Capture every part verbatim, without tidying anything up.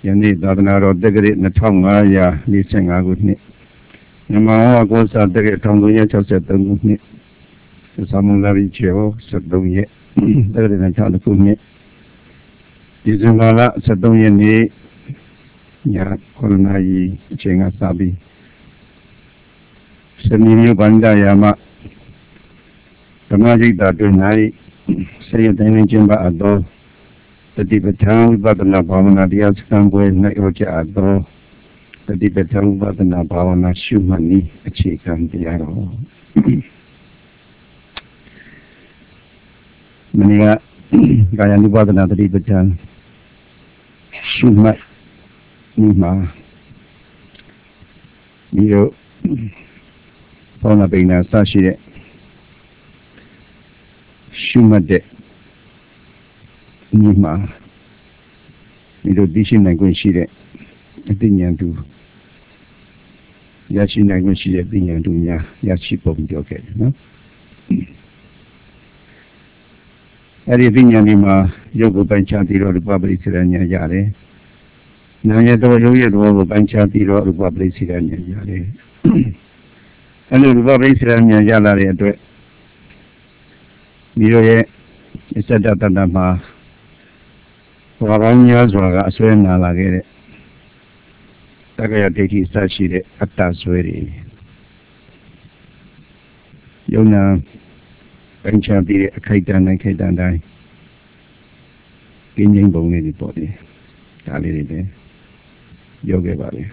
Yani dadana degre na thonga ya ni senga gu ni nama ko sa degre thong ya chawset gu ni samula bi cheo satong ye degre na thong gu ni December satong ye ni ya kolna yi chenga sabi Seni banda ya ma Tamajita tu nai saya tanya jumpa atau tadi petang batna bhavana dia sekarang boleh naik roja atau tadi petang batna bhavana syumani achikan dia roh. Menika kaya ni batna tadi petang syumat lima dia bhavana bina sasih syumat dek Nima, itu di sini aku sih itu yang tu, ya sini aku sih itu yang tu nya, ya sih pun juga, no. Hari ini yang lima, jogo pencari roh rupa berisirannya jare, nanya tu jogo jogo pencari roh rupa berisirannya jare, kalau rupa berisirannya jare itu, dia ye, istiadat nama Waranya suara aswena lagi, tak kaya deki saksi de atas suari. Yona pencari diri kaitan dan kaitan dah, kinjeng bongni di bodi, kali ini, yoga balik.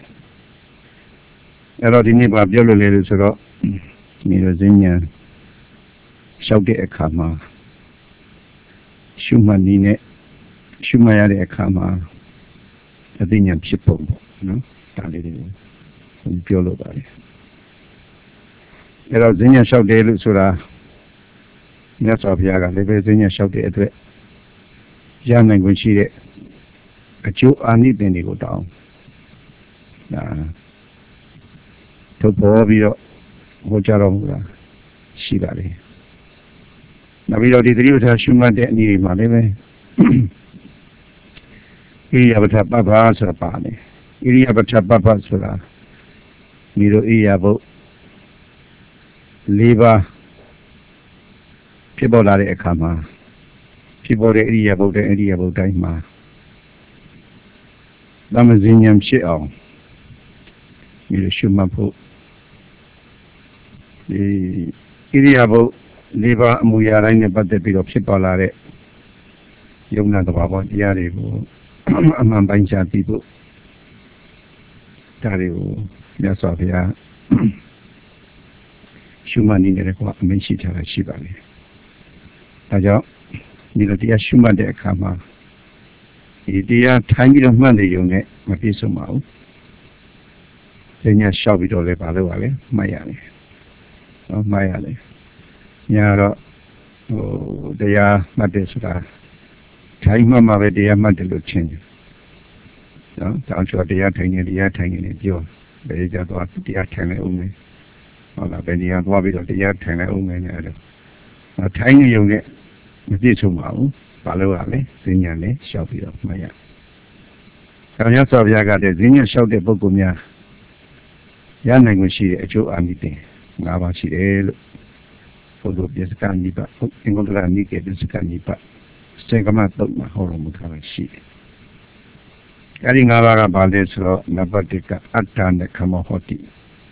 Erot ini bab jauh lebih surat, mirozenya, saudi ekama, cuma ni Cuma ada ekama, artinya sipong, no, tali ini, biolo balik. Kalau zenya saudi itu surah, ni asal biaga, lebih zenya saudi itu, jangan kunci dek, kacau ani benda kau tahu, nah, tu bawa biar hoja orang sibari. Nabi kalau diterima saya cuma dek ni mana me. Iya betul apa serapa ni. Iya betul apa serapa. Miro iya bu leba people lari ekama. People le iya bu le iya bu daima. Lama zinyam siang. Miro cuma bu. Iya bu leba muya lainnya pada people people lari. Yung na tawa dia ribu. Amam baca tipu, dari itu biasa dia, cuma ni dia kuat mensi cara sibari. Aja, ni dia cuma dia kama, dia thangi orang mana yang ni mati semua. Dia syawbi dole balu balu, maya ni, maya ni. Nyara, dia mati sudah. Thaima mabe dia mati lu change. No, tahun sudah dia thangi dia thangi ni jo. Beri jatuh dia thangi ummi. Ola beri dia tua bido dia thangi ummi ni ada. Thangi yang ni mesti semua. Balu balu, zinya ni syawbi dah maya. Kalau yang syawbi agak ada zinya syawbi bukunya. Yang nak mesti acu ambil. Ngapa sih elu? Foto biasa kan ni pak. Engkau tu kan ni ke biasa kan ni pak. Saya kemarin tu mah orang muka sih. Kali ngalaga balik so dapat dekat atan dekat mahoti.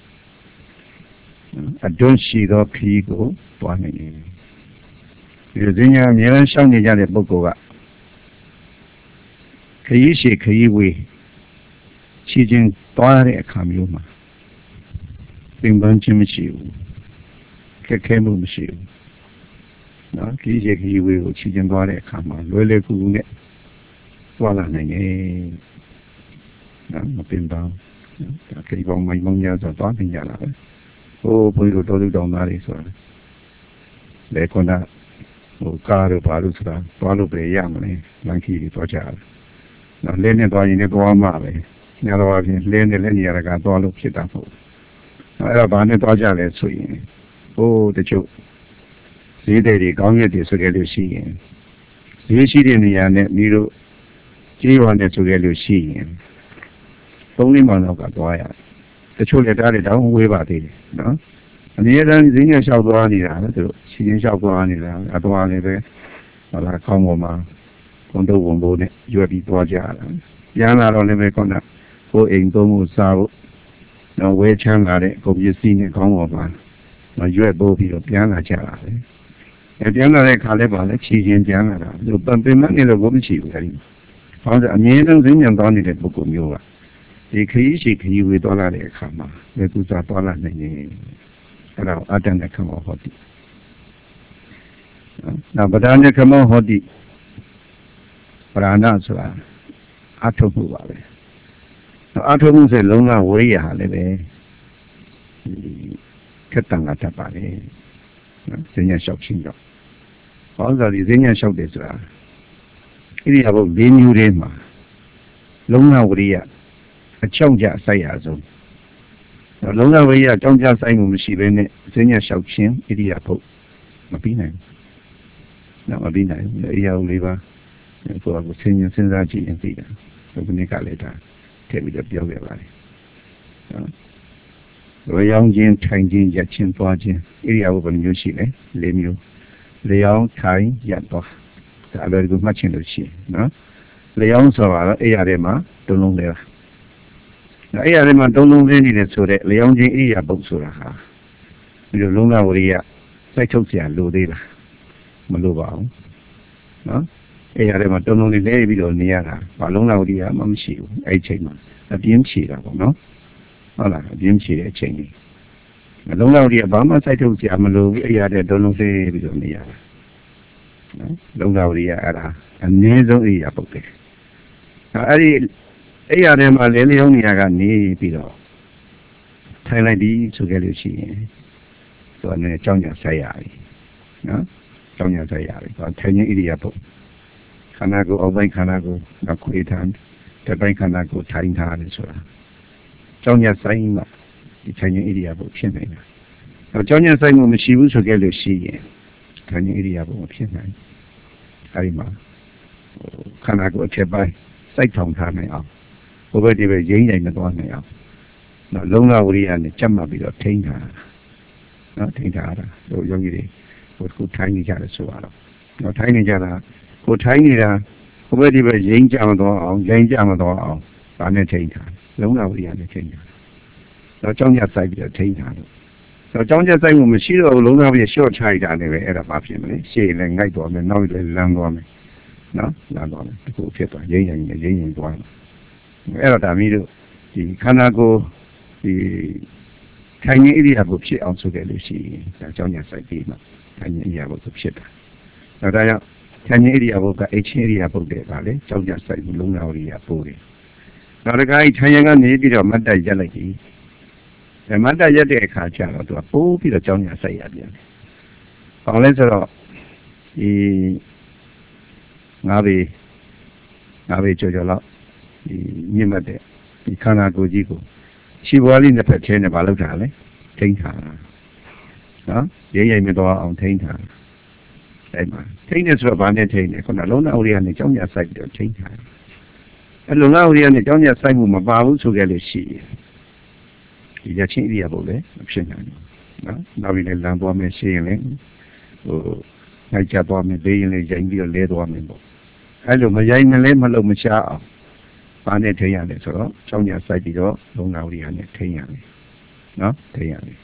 Adon sih do pigo tuan ini. Biasanya orang sang ni jadi buku gak. Kaya sih kaya we. Cijin tuan ni kami rumah. Bimbang cuma sih. Kekemu sih. Nah, kiri kiri wei, cijen dua le kama, lele ku ne, wala nenge, nah, mungkin bang, kiri bang mai bang ya, jatuh tinggal lah. Oh, perlu tahu tahu nari soal. Lekona, oh, karu baru sudah, baru berjam ni, langki itu aja. Nah, lene dua ini dua malah, ni dua ni lene lene ya raga dua lu kita tu. Nah, ada banyak dua aja le sui. Oh, tu. Ini dari kami di sekolah sini. Di sini ni ya, ni miru ကြေးရွာနဲ့ဆိုခဲ့လို့ရှိရင်သုံးလေးမောင်လောက်ကသွားရတချို့လက်သားတွေတောင်းဝေးပါသေးတယ်နော်အနည်းတန်းဈေးညလျှောက်သွားနေတာလေသူတို့စီရင်လျှောက်သွားနေတာအသွားလည်းပဲဟောလာခေါင်းပေါ်မှာကွန်တုပ်ဝန်ဘိုးနဲ့ရွက်ပြီးသွားကြတာပြန်လာတော့လည်းပဲခုနကိုအိမ်သုံးဖို့စားဖို့တော့ဝဲချမ်းလာတဲ့ကုန်ပစ္စည်းနဲ့ခေါင်းပေါ်မှာမရွက်ပို့ပြီးတော့ပြန်လာကြတာလေအဲပြန်လာတဲ့ခါလဲပါလေချီချင်းပြန်လာတာသူပန်ပင်မနေလို့ကိုမရှိဘူးအဲဒီဟောအမြဲတမ်းဈေးညသွားနေတဲ့ပုဂ္ဂိုလ်မျိုးကဒီခရီးရှိခရီးဝေသွားလာတဲ့အခါမှာလေကူစားသွားလာနေနေအဲ့ဒါအတ္တနဲ့ခမောဟောတိနော်ဗဒနဲ့ခမောဟောတိပရဏဆိုတာအထုပ်မှုပါပဲအထုပ်မှုဆိုလုံးဝဝိရိယဟာလည်းပဲခက်တန်ကတတ်ပါလေနော်ဈဉ္ညာလျှောက်ချင်းတော့ဘာလို့ဆိုဒီဈဉ္ညာလျှောက်တယ်ဆိုတာဣရိယာပုတ်၄မျိုးတည်းမှာလုံးဝဝိရိယအချောင်းကြဆိုင်ရဆုံးလုံးဝဝိရိယအချောင်းကြဆိုင်မှုမရှိဘဲနဲ့ဈဉ္ညာလျှောက်ချင်းဣရိယာပုတ်မပြီးနိုင်ဘူးနော်မပြီးနိုင်ဘူးဣရိယာပုတ်လေးပါကိုယ်ကစဉ်းဉ္စဉ်းစားကြည့်ရင်သိတယ်ဒီနေ့ကလည်းဒါထည့်ပြီးတော့ပြောခဲ့ပါတယ်နော်ရောင်ချင်းထိုင်ချင်းရက်ချင်းသွားချင်းဣရိယာပုတ်ဘယ်လိုမျိုးရှိလဲ၄မျိုးလျောင်းထိုင်ရက်သွားဒါအလွယ်တကူမှတ်ချင်လို့ရှိရင်နော်လျောင်းဆိုတာတော့အဲ့ရတဲ့မှာတုံးလုံးလဲပါအဲ့ရတဲ့မှာတုံးလုံးလဲနေတယ်ဆိုတော့လျောင်းချင်းဣရိယာပုတ်ဆိုတာဟာဒီလိုလုံးဝဝရိယစိုက်ထုတ်เสียလိုသေးလားမလိုပါဘူးနော်အဲ့ရတဲ့မှာတုံးလုံးလေးလဲပြီးတော့နေရတာဘာလုံးဝဝရိယမှမရှိဘူးအဲ့ချိန်မှာအပြင်းဖြေတာပေါ့နော်ဟုတ်လားအပြင်းဖြေတဲ့အချိန်ကြီးလုံးဝဝရိယဘာမှစိုက်ထုတ်เสียမလိုဘူးအဲ့ရတဲ့တုံးလုံးလဲပြီးတော့နေရတာနော်လုံးဝဝရိယအဲ့ဒါအနည်းဆုံးဣရိယာပုတ်တယ်အဲ့ဒီအဲ့ရတဲ့မှာလဲလျောင်းနေရကနေပြီးတော့ထိုင်လိုက်ပြီးဆိုခဲ့လို့ရှိရင်သူကလည်းကြောင်းကြဆက်ရပြီနော်ကြောင်းကြဆက်ရပြီသူထိုင်ခြင်းဣရိယာပုတ်ခန္ဓာကိုယ်အောက်ပိုင်းခန္ဓာကိုယ်ကခွေထားတဲ့ပိုင်းခန္ဓာကိုယ်ထိုင်ထားတယ်ဆိုတာကြောင်းကြဆိုင်မှဒီထိုင်ခြင်းဣရိယာပုတ်ဖြစ်နေတာအဲကြောင်းကြဆိုင်မှုမရှိဘူးဆိုခဲ့လို့ရှိရင်ထိုင်ခြင်းဣရိယာပုတ်မဖြစ်နိုင်အဲဒီမှာခန္ဓာကိုယ်အချက်ပိုင်းစိုက်ထောင်ထားနိုင်အောင်ဘုဘဒီပဲရင်းနိုင်မသွားနိုင်အောင်နော်လုံလဝရိယနဲ့ကြက်မှတ်ပြီးတော့ထိန်းထားနော်ထိန်းထားတာတို့ယောဂီတွေဟိုခုထိုင်းနေကြတယ်ဆိုတော့နော်ထိုင်းနေကြတာကိုထိုင်းနေတာဘုဘဒီပဲရင်းကြမသွားအောင်ရင်းကြမသွားအောင်ဒါနဲ့ထိန်းထားလုံလဝရိယနဲ့ထိန်းထားတော့ကြောင်းကြစိုက်ပြီးတော့ထိန်းထားလို့တော့ကြောင်းကြစိုက်မှုမရှိတော့ဘူးလုံလဝရိယရှော့ချလိုက်တာနဲ့ပဲအဲ့ဒါဘာဖြစ်မလဲရှေ့လည်းငိုက်သွားမယ်နောက်လည်းလမ်းသွားမယ်နော်လမ်းသွားမယ်ဒီကိုဖြစ်သွားရင်းရင်းရင်းရင်းသွားအဲ့တော့ဒါမီးတို့ဒီခန္ဓာကိုယ်ဒီထိုင်နေဣရိယာပုဖြစ်အောင်ဆိုခဲ့လို့ရှိရင်ဒါကြောင့်ညဆိုင်ပြီးမှထိုင်နေဣရိယာပုဆိုဖြစ်တာနောက်ဒါကြောင့်ထိုင်နေဣရိယာပုကအချင်းဣရိယာပုတဲ့ပါလေကြောင့်ညဆိုင်ပြီးလုံးလာဣရိယာပုတယ်နောက်တစ်ခါထိုင်ရကနေပြီးတော့မတ်တက်ရက်လိုက်ပြီအဲမတ်တက်ရက်တဲ့အခါကျတော့သူကပိုးပြီးတော့ကြောင့်ညဆိုင်ရပြန်တယ်။ဘာလဲဆိုတော့ဒီငါးပေငါးပေကြော်ကြော်လောက်ဒီမြင့်မတ်တဲ့ဒီခန္ဓာကိုယ်ကြီးကိုခြေပွားလေးနှစ်ဖက်ထဲနဲ့မလုပ်တာလေထိန်းထားတာနော်ရိမ့်ရိမ့်မသွားအောင်ထိန်းထားအဲ့မှာထိန်းနေဆိုတော့ဗာနဲ့ထိန်းနေခုနလုံးနာဥရိယနဲ့ကြောင်းညဆိုင်ပြီးတော့ထိန်းထားအဲ့လုံးနာဥရိယနဲ့ကြောင်းညဆိုင်မှုမပါဘူးဆိုခဲ့လို့ရှိရင်ဒီရချင်းဣရိယာပုလည်းမဖြစ်နိုင်ဘူးနော်နောက်ပြီးလည်းလမ်းသွားမယ်ရှိရင်လည်းဟိုနိုင်ချသွားမယ်ဘေးရင်လည်းရိုင်းပြီးတော့လဲသွားမယ်ပေါ့အဲ့လိုမရိုင်းမလဲမလို့မချအောင်ဘာနဲ့ထိန်းရလဲဆိုတော့ကြောင်းညဆိုင်ပြီးတော့လုံးနာဥရိယနဲ့ထိန်းရတယ်နော်ထိန်းရတယ်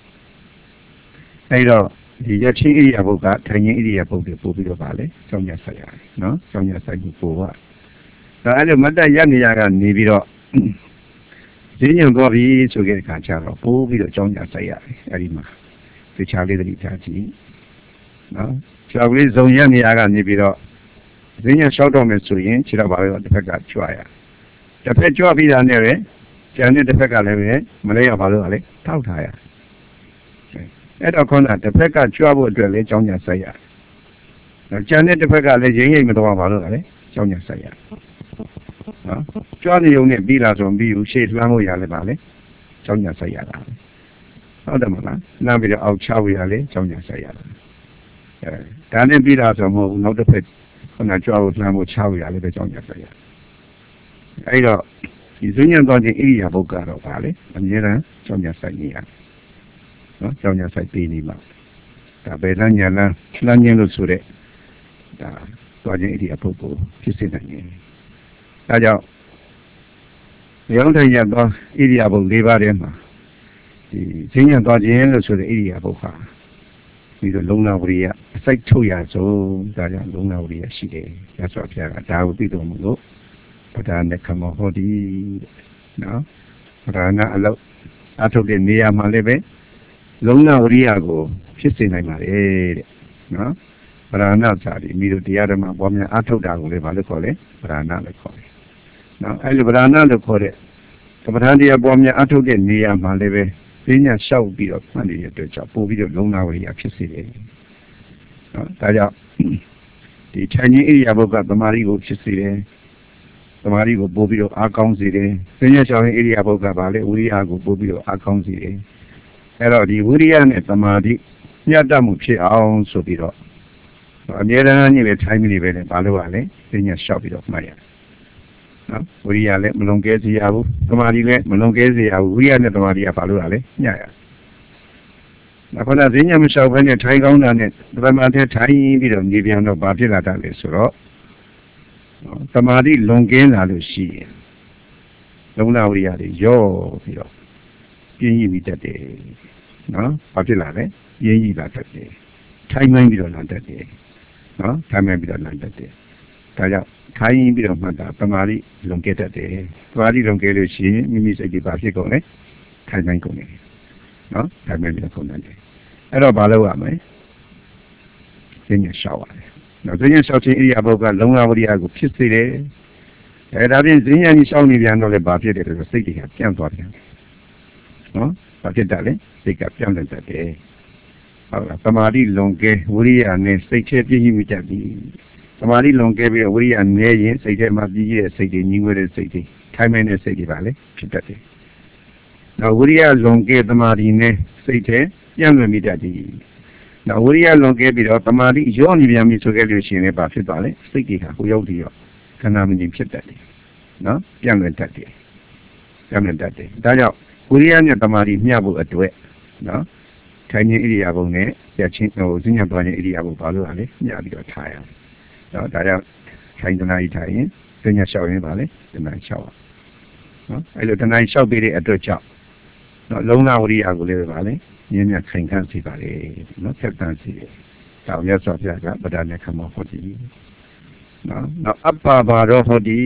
အဲ့တော့ဒီရချင်းဣရိယာပုကထိုင်ခြင်းဣရိယာပုတွေပို့ပြီးတော့ပါလေကြောင်းညဆိုင်ရတယ်နော်ကြောင်းညဆိုင်ပြီးပို့ပါဒါအဲ့လိုမတ်တက်ရနေရကနေပြီးတော့ဈဉ္ဉံသွားပြီဆိုခဲ့တဲ့ခါကျတော့ပို့ပြီးတော့ကြောင်းညဆိုင်ရတယ်အဲ့ဒီမှာဒီချာလေးတတိထားကြည့်နော်ခြေောက်ကလေးဇုံရနေရကနေပြီးတော့ဈဉ္ဉံလျှောက်တော့မယ်ဆိုရင်ခြေတော့ပါပဲတစ်ဖက်ကကြွရတစ်ဖက်ကြွပြီးတာနဲ့ပဲကျန်တဲ့တစ်ဖက်ကလည်းပဲမလဲရပါလို့လေထောက်ထားရအဲ့တော့ခေါင်းကတစ်ဖက်ကကြွဖို့အတွက်လည်းကြောင်းညာဆိုင်ရကျန်တဲ့တစ်ဖက်ကလည်းရင်းရိပ်မတော်ပါလို့လေကြောင်းညာဆိုင်ရနော်ကြွနေုံနဲ့ပြီးလာဆိုပြီးဘူးရှေ့လှမ်းဖို့ရလဲပါလေကြောင်းညာဆိုင်ရတာဟုတ်တယ်မလားလှမ်းပြီးတော့အောက်ချဖို့ရလဲကြောင်းညာဆိုင်ရတာအဲဒါနဲ့ပြီးလာဆိုမဟုတ်ဘူးနောက်တစ်ဖက်ခုနကြွဖို့လှမ်းဖို့ချဖို့ရလဲပဲကြောင်းညာဆိုင်ရအဲ့တော့ဒီဈဉ္ဉံသွားခြင်းဣရိယာပုတ်ကတော့ပါလေအမြဲတမ်းကြောင်းညာဆိုင်နေရနော်ကြောင်းညာဆိုင်ပြီးနေမှာဒါဘယ်လမ်းညာလမ်းလမ်းခြင်းလို့ဆိုတဲ့ဒါသွားခြင်းဣရိယာပုတ်ကိုဖြစ်စေနိုင်တယ်ဒါကြောင့်ရောင်းထိုင်ရသောဣရိယာပုတ်၄ပါးထဲမှာဒီဈဉ္ဉံသွားခြင်းလို့ဆိုတဲ့ဣရိယာပုတ်ဟာပြီးတော့လုံနာဝရိယအစိုက်ထုတ်ရဆုံးဒါကြောင့်လုံနာဝရိယရှိတယ်ရသော်ဘုရားကဒါကိုသိတော်မူလို့ပဒါနဲ့ခမောဟောဒီနော်ပဒါနာအလောက်အထုတ်တဲ့နေရာမှာလည်းပဲလုံနာဝရိယကိုဖြစ်စေနိုင်ပါတယ်တဲ့နော်ပဒါနာစာဒီမိတို့တရားဓမ္မပေါ်များအထုတ်တာကိုလည်းဘာလို့ခေါ်လဲပဒါနာလို့ခေါ်တယ်နော်အဲ့လိုပဒါနာလို့ခေါ်တဲ့ကမ္မထာတရားပေါ်များအထုတ်တဲ့နေရာမှာလည်းပဲဈဉ္ဉံလျှောက်ပြီးတော့မှတ်နေတဲ့အတွက်ကြောင့်ပို့ပြီးတော့လုံနာဝရိယဖြစ်စေတယ်နော်ဒါကြောင့်ဒီထိုင်ခြင်းဣရိယာပုကသမာဓိကိုဖြစ်စေတယ်သမာဓိကိုပို့ပြီးတော့အားကောင်းစေတယ်ဈဉ္ဉံလျှောက်ခြင်းဣရိယာပုကပါလေဝိရိယကိုပို့ပြီးတော့အားကောင်းစေတယ်အဲ့တော့ဒီဝိရိယနဲ့သမာဓိညှတမှုဖြစ်အောင်ဆိုပြီးတော့အမြဲတမ်းကြီးပဲထိုင်ပြီးနေပဲလေဘာလို့ ਆ လဲဈဉ္ဉံလျှောက်ပြီးတော့မှတ်ရတယ်နော်ဝိရိယလည်းမလွန်ကဲစေရဘူးသမာဓိလည်းမလွန်ကဲစေရဘူးဝိရိယနဲ့သမာဓိကဘာလို့ ਆ လဲညရအခုနဈဉ္ဉံမလျှောက်ဘဲနဲ့ထိုင်ကောင်းတာနဲ့ပရမတ်ထဲထိုင်ပြီးတော့နေပြန်တော့ဘာဖြစ်လာတတ်လဲဆိုတော့သမာဓိလွန်ကင်းလာလို့ရှိရင်လုံလဝိရိယတွေရော့ပြီးတော့ပြင်းရည်ပြီးတတ်တယ်နော်ဘာဖြစ်လာလဲပြင်းရည်လာတတ်တယ်ထိုင်မှန်းပြီးတော့လာတတ်တယ်နော်ထိုင်မှန်းပြီးတော့လာတတ်တယ်ဒါကြောင့်ထိုင်ပြီးတော့မှတ်တာသမာဓိလွန်ကဲတတ်တယ်သမာဓိလွန်ကဲလို့ရှိရင်မိမိစိတ်တွေဘာဖြစ်ကုန်လဲထိုင်မှန်းကုန်တယ်နော်ထိုင်မှန်းပြီးတော့ကုန်တယ်အဲ့တော့ဘာလုပ်ရမလဲဈဉ္ဉံလျှောက်ရတယ်နော်ဈဉ္ဉံလျှောက်ခြင်းဣရိယာပုကလုံလဝရိယကိုဖြစ်စေတယ်အဲဒါဖြင့်ဈဉ္ဉံကြီးလျှောက်နေပြန်တော့လည်းဘာဖြစ်တယ်ဆိုတော့စိတ်တွေကပြန့်သွားပြန်တယ်နော်ဘာဖြစ်တာလဲစိတ်ကပြန့်တတ်တယ်ဟုတ်လားသမာဓိလွန်ကဲဝိရိယနဲ့စိတ်ထဲပြည့်မိတတ်ပြီသမာဓိလွန်ကဲပြီးတော့ဝိရိယနည်းရင်စိတ်ထဲမှာပြည့်ရဲ့စိတ်တွေညီငွေတဲ့စိတ်တွေထိုင်မဲ့တဲ့စိတ်တွေပါလေဖြစ်တတ်တယ်နော်ဝိရိယလွန်ကဲသမာဓိနဲ့စိတ်ထဲပြန့်လွင့်မိတတ်တယ်နော်ဝိရိယလွန်ကဲပြီးတော့သမာဓိရောနေပြန်ပြီဆိုခဲ့လို့ရှိရင်လည်းဘာဖြစ်သွားလဲစိတ်တွေကဟိုရောက်ပြီးတော့ခန္ဓာမငြိမ်ဖြစ်တတ်တယ်နော်ပြန့်လွင့်တတ်တယ်ပြန့်လွင့်တတ်တယ်ဒါကြောင့်ဝိရိယနဲ့သမာဓိမျှဖို့အတွက်နော်ထိုင်ခြင်းဣရိယာပုနဲ့ပြချင်းဟိုဈဉ္ဉံသွားခြင်းဣရိယာပုဘာလို့ ਆ လဲမျှပြီးတော့ထားရတယ်နော်ဒါကြောင့်ထိုင်တနာကြီးထိုင်ရင်ဈဉ္ဉံလျှောက်ရင်ပါလေတနာလျှောက်ရနော်အဲ့လိုတနာလျှောက်ပြီးတဲ့အတွက်ကြောင့်နော်လုံလဝရိယကိုလည်းပါလေမြင်းမြတ်ခိုင်ခန့်စီပါလေနော်ဖြတ်တန်းစီတောင်ရသော်ပြကပဒနဲ့ခမောဟောတိနော်နောက်အပ္ပဘာရောဟောတိ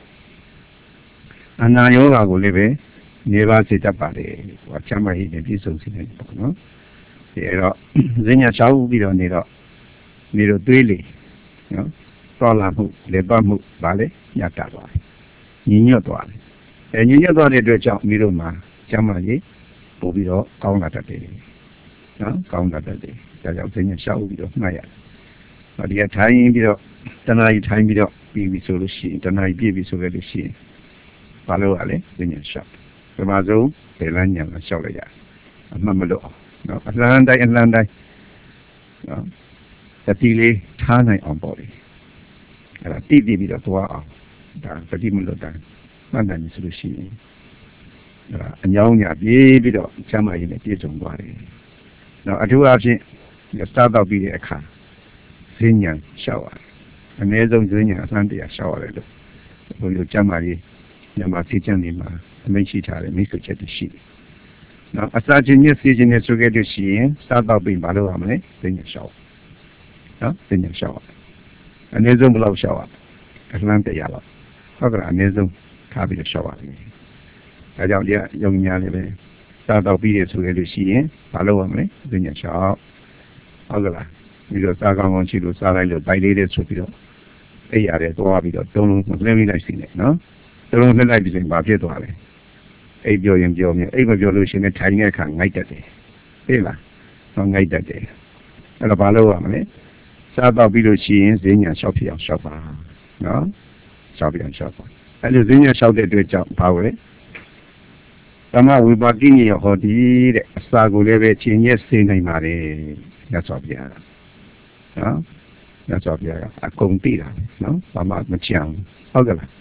အနာယောဂါကိုလည်းပဲနေပါစေတတ်ပါလေဟောချမ်းမဟိနဲ့ပြည့်စုံစေတယ်ပေါ့နော်ဒီအဲ့တော့ဈဉ္ဉံလျှောက်ပြီးတော့နေတော့နေတော့တွေးလေနော်တော်လာမှုလေပတ်မှုပါလေညတ်တာသွားညီညွတ်သွားတယ်အဲညီညွတ်သွားတဲ့အတွက်ကြောင့်မိတို့မှာချမ်းမဟိပို့ပြီးတော့ကောင်းလာတတ်တယ်နော်ကောင်းလာတတ်တယ်ဒါကြောင့်ဈဉ္ဉံလျှောက်ပြီးတော့မှတ်ရတယ်ဟောဒီကထိုင်ပြီးတော့တဏှာကြီးထိုင်ပြီးတော့ပြီးပြီဆိုလို့ရှိရင်တဏှာကြီးပြည့်ပြီဆိုခဲ့လို့ရှိရင်ဘာလို့ ਆ လဲဈဉ္ဉံလျှောက်ပထမဆုံးဘယ်လမ်းညာလျှောက်လိုက်ရအမှတ်မလို့အောင်နော်အလန်းတိုင်းအလန်းတိုင်းနော်တတိလေးထားနိုင်အောင်ပေါ့လေအဲ့ဒါတိတိပြီးတော့သွားအောင်ဒါတတိမလို့တိုင်းမှတ်နိုင်ပြီဆိုလို့ရှိရင်အဲ့ဒါအညောင်းညာပြေးပြီးတော့ချမ်းမကြီးနဲ့ပြည့်စုံသွားတယ်နော်အထူးအားဖြင့်စားတော့ပြီးတဲ့အခါဈဉ္ဉံလျှောက်ရတယ်အနည်းဆုံးဈဉ္ဉံအစမ်းတရားလျှောက်ရတယ်လို့ဘုရားချမ်းမကြီးညမှာသိချင်နေမှာအမိန့်ရှိထားတယ်မိတ်ဆွေချက်ရှိတယ်နော်အစာချင်းနဲ့စီချင်းနဲ့ဆိုခဲ့လို့ရှိရင်စားတော့ပြီးဘာလို့ရမလဲဈဉ္ဉံလျှောက်နော်ဈဉ္ဉံလျှောက်အနည်းဆုံးဘယ်လောက်လျှောက်ရအလန်းတရားလောက်ဟုတ်ကဲ့အနည်းဆုံးထားပြီးတော့လျှောက်ရတယ်ဒါကြောင့်ဒီယုံညာလေးပဲစားတော့ပြီးရဆိုခဲ့လို့ရှိရင်ဘာလို့ရမလဲဈဉ္ဉံလျှောက်ဟုတ်ကဲ့လားပြီးတော့စားကောင်းကောင်းချီလို့စားလိုက်လို့တိုက်လေးလေးဆိုပြီးတော့အဲ့ရတယ်သွားပြီးတော့တုံးလုံးလှည့်မိလိုက်စီနေနော်တုံးလုံးလှည့်လိုက်ပြီးရင်ဘာဖြစ်သွားလဲအိပ်ပြောရင်ပြောမြင်အိပ်မပြောလို့ရှိရင်ထိုင်တဲ့အခါငိုက်တတ်တယ်ဟေးလားတော့ငိုက်တတ်တယ်အဲ့တော့ဘာလို့ရမလဲစားတော့ပြီးလို့ရှိရင်ဈဉ္ဉံလျှောက်ဖြစ်အောင်လျှောက်ပါနော်လျှောက်ပြအောင်လျှောက်ပါအဲ့လိုဈဉ္ဉံလျှောက်တဲ့အတွက်ကြောင့်ဘာလဲသမဝိပါကိညေဟောတိတဲ့အစာကိုလည်းပဲချင်းရက်စေနိုင်ပါတယ်ညဆောပြရနော်ညဆောပြရအကုန်သိတာနော်ဘာမှမချမ်းဟုတ်ကဲ့လား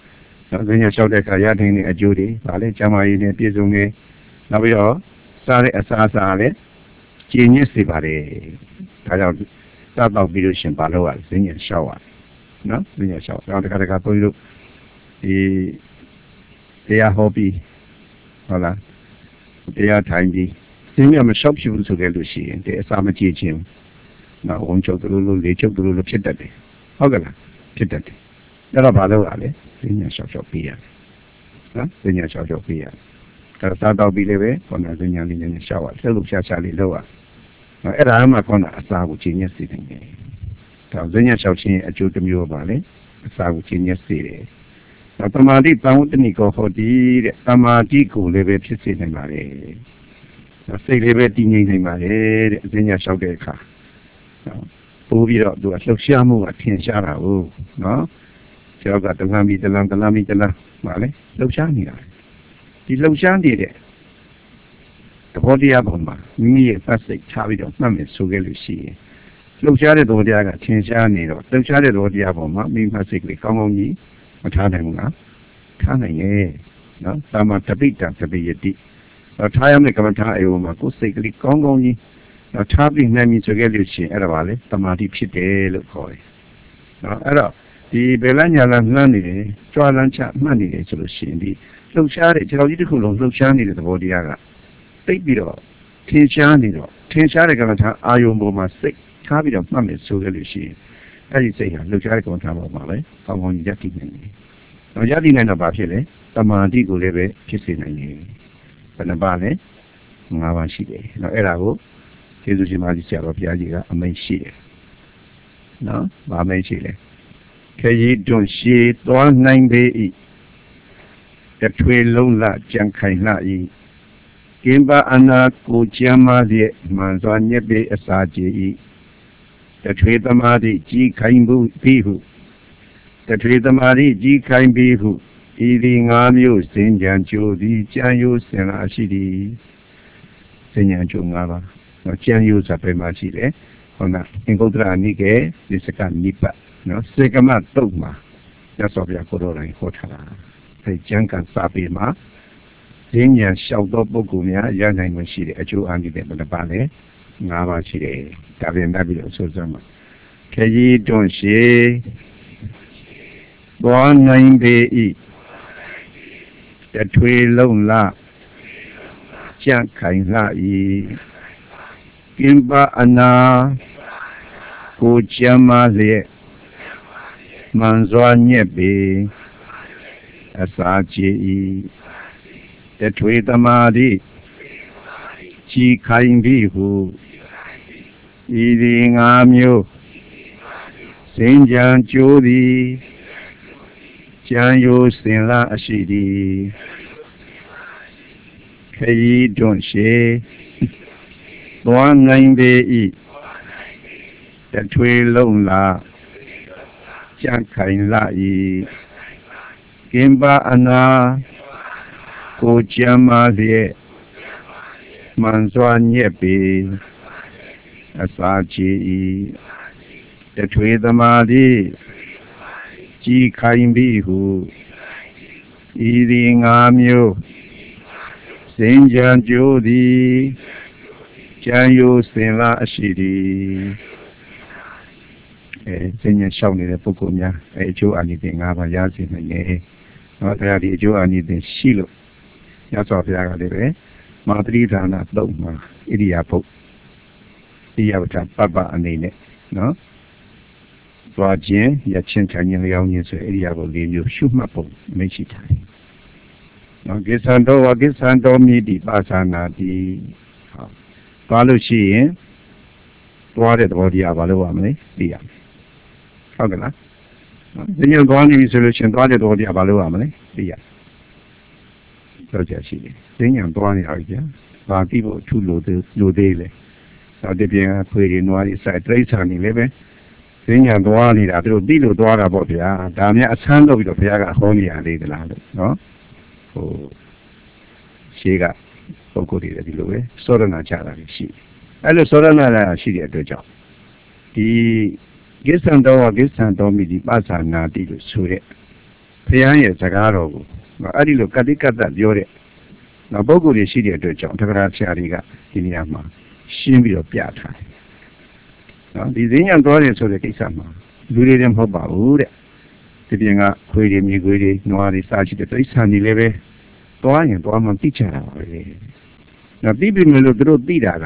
နော်ဈဉ္ညာလျှောက်တဲ့အခါရထိုင်တဲ့အကျိုးတွေဗာလဲကျမ်းမာရေးနဲ့ပြည့်စုံနေနောက်ပြီးတော့စားတဲ့အစာအစာလည်းကျင့်ညစ်စေပါတယ်ဒါကြောင့်စားတော့ပြီးလို့ရှင်ဘာလို့ရလဲဈဉ္ညာလျှောက်ရတယ်နော်ဈဉ္ညာလျှောက်တော့တခါတခါဘုန်းကြီးတို့ဒီတရားဟောပြီးဟုတ်လားတရားထိုင်ပြီးဈဉ္ညာမလျှောက်ဖြစ်ဘူးဆိုကြလို့ရှိရင်ဒီအစာမကြည့်ခြင်းနော်ဝန်ချုပ်တို့လိုလေချုပ်တို့လိုဖြစ်တတ်တယ်ဟုတ်ကဲ့လားဖြစ်တတ်တယ်အဲ့တော့ဘာလို့ရလဲဈဉ္ညာလျှောက်လျှောက်ပြီးရတယ်နော်ဈဉ္ညာလျှောက်လျှောက်ပြီးရတယ်အဲ့ဒါစားတော့ပြီးလည်းပဲခေါင်းဈဉ္ညာလေးနဲ့လျှောက်ရလှုပ်ရှားရှားလေးလုပ်ရအဲ့ဒါမှခေါင်းအစာကိုကျင့်ညက်စေတယ်ဒါဈဉ္ညာလျှောက်ခြင်းအကျိုးတစ်မျိုးပါလေအစာကိုကျင့်ညက်စေတယ်နောက်တမာတိတန်ဝတ္တနိကောဟောတိတဲ့တမာတိကိုလည်းပဲဖြစ်စေနိုင်ပါလေနောက်စိတ်လေးပဲတည်ငြိမ်နိုင်ပါလေတဲ့ဈဉ္ညာလျှောက်တဲ့အခါပိုးပြီးတော့သူကလှုပ်ရှားမှုကထင်ရှားတာဟုတ်နော်ကျောက်ကတလမ်းပြီးတလမ်းတလမ်းပြီးတလမ်းပါလေလှုပ်ရှားနေတာဒီလှုပ်ရှားနေတဲ့သဘောတရားပေါ်မှာမိမိရဲ့ပတ်စိတ်ထားပြီးတော့မှတ်မယ်ဆိုခဲ့လို့ရှိရင်လှုပ်ရှားတဲ့သဘောတရားကထင်ရှားနေတော့လှုပ်ရှားတဲ့သဘောတရားပေါ်မှာမိမိမှတ်စိတ်ကလေးကောင်းကောင်းကြီးမထားနိုင်ဘူးလားထားနိုင်ရဲ့နော်သာမတပိတံတပိယတိတော့ထားရမယ့်ကမ္မထာအေဝမှာကိုယ်စိတ်ကလေးကောင်းကောင်းကြီးတော့ထားပြီးနိုင်ပြီဆိုခဲ့လို့ရှိရင်အဲ့ဒါပါလေတမာတိဖြစ်တယ်လို့ခေါ်တယ်နော်အဲ့တော့ဒီဘယ်လညာလလှမ်းနေတယ်ကြွားလန်းချမှတ်နေတယ်ဆိုလို့ရှိရင်ဒီလှုပ်ရှားတဲ့ခြေတော်ကြီးတစ်ခုလုံးလှုပ်ရှားနေတဲ့သဘောတရားကသိပြီးတော့ထင်ရှားနေတော့ထင်ရှားတဲ့ကမ္မထာအာယုံပေါ်မှာစိတ်ထားပြီးတော့မှတ်မယ်ဆိုခဲ့လို့ရှိရင်အဲ့ဒီစိတ်ဟာလှုပ်ရှားတဲ့ကမ္မထာပေါ်မှာပဲကောင်းကောင်းကြီးရပ်တည်နေတယ်။တော့ရပ်တည်နိုင်တော့ဘာဖြစ်လဲတမာတိကိုလည်းပဲဖြစ်စေနိုင်တယ်။ဘယ်နှပါလဲငါးပါးရှိတယ်။တော့အဲ့ဒါကိုကျေးဇူးရှင်မကြီးဆရာတော်ဘုရားကြီးကအမိန့်ရှိတယ်။နော်ဗာမိန့်ရှိတယ်။ခရီးတွန့်ရှည်သွားနိုင်ပေ၏တထွေလုံးလကြံခိုင်လှ၏ကင်ပါအနာကိုကျမ်းမာလျက်မှန်စွာညက်ပေအစာကြည်၏တထွေသမာဓိကြီးခိုင်မှုပြီးဟုတထွေသမာဓိကြီးခိုင်ပြီးဟုဤဒီငါးမျိုးစင်ကြံကြိုသည်ကြံရိုးစင်လာရှိသည်စင်ကြံကြိုငါးပါးနော်ကြံရိုးဆိုပဲမှရှိတယ်ဟုတ်လားအင်္ဂုတ္တရနိကေဒီစကနိပတ်နော်စေကမတုတ်မှာရသော်ပြကိုတော်တိုင်းဟောထားတာအဲကျမ်းကန်စာပေမှာဈဉ္ညာလျှောက်သောပုဂ္ဂိုလ်များရနိုင်မှရှိတယ်အကျိုးအားဖြင့်ဘယ်နှပါလဲငါးပါးရှိတယ်ဒါပြန်တတ်ပြီးတော့ဆိုစမ်းမှာခရီးတွန့်ရှည်သွားနိုင်ပေ၏တထွေလုံးလကြံ့ခိုင်လှ၏ကင်ပါအနာကိုကျမ်းမာလျက်မှန်စွာညက်ပေအစာကြည်၏တထွေသမာဓိကြီးခိုင်ပြီးဟုဤဒီငါးမျိုးစင်ကြံကြိုးသည်ကြံရိုးစင်လာအရှိသည်ခရီးတွန့်ရှည်သွားနိုင်ပေ၏တထွေလုံးလာကြံ့ခိုင်လှ၏ကင်ပါအနာကိုကျမ်းမာလျက်မှန်စွာညက်ပေအစာကြည်၏တထွေသမာဓိကြီးခိုင်ပြီးဟုဤဒီငါးမျိုးစင်ကြံကြိုးသည်ကြံရိုးစင်လာအရှိသည်အဲစင်ကြံလျှောက်နေတဲ့ပုဂ္ဂိုလ်များအဲအကျိုးအာနိသင်ငါးပါးရစေနိုင်တယ်။နော်တရားဒီအကျိုးအာနိသင်ရှိလို့ရသော်ဘုရားကလည်းပဲမာသရိဌာနသုံးမှာဣရိယာပုတ်ဣရိယာပုပပ္ပအနေနဲ့နော်သွားခြင်းရချင်းထိုင်ခြင်းလျောင်းခြင်းဆိုဣရိယာပုလေးမျိုးရှုမှတ်ပုံမရှိထားတယ်။နော်ကိစ္ဆန္တောဝကိစ္ဆန္တောမိတိပါသနာတိဟောသွားလို့ရှိရင်သွားတဲ့သဘောတရားဘာလို့ရမလဲသိရမယ်။ဟုတ်ကဲ့လား။ဒီမျိုးသွားနေပြီဆိုလို့ရှိရင်သွားတဲ့သဘောတရားဘာလို့ရမလဲသိရ။တော့ကြရှိတယ်။ဈဉ္ညာသွားနေအောင်ကြာ။ဘာပြီးဖို့ထူလို့လို့သေးလေ။နောက်တစ်ပြန်ခွေတွေနွားတွေစိုက်တိရစ္ဆာန်တွေလည်းပဲဈဉ္ညာသွားနေတာသူတို့သိလို့သွားတာပေါ့ဗျာ။ဒါများအဆန်းတော့ပြီးတော့ဘုရားကဟောနေရသေးသလားလို့နော်။ဟိုရှေးကပုဂ္ဂိုလ်တွေလည်းဒီလိုပဲစောရဏချတာရှိတယ်။အဲ့လိုစောရဏလာရှိတဲ့အတွက်ကြောင့်ဒီကိစ္ဆန္တောဝကိစ္ဆန္တောမိတိပသနာတိလို့ဆိုတဲ့ဖျားရဲ့စကားတော်ကိုအဲ့ဒီလိုကတိကတ္တပြောတဲ့နောက်ပုဂ္ဂိုလ်တွေရှိတဲ့အတွက်ကြောင့်တက္ကရာဆရာတွေကဒီနေရာမှာရှင်းပြီးတော့ပြထားတယ်နော်ဒီဈဉ္ညာသွားတယ်ဆိုတဲ့ကိစ္စမှာလူတွေလည်းမဟုတ်ပါဘူးတဲ့ဒီပြင်ကခွေးတွေမြေခွေးတွေနွားတွေစားရှိတဲ့တိရစ္ဆာန်တွေလည်းပဲသွားရင်သွားမှသိချတာပါပဲနော်သိပြီမလို့သူတို့သိတာက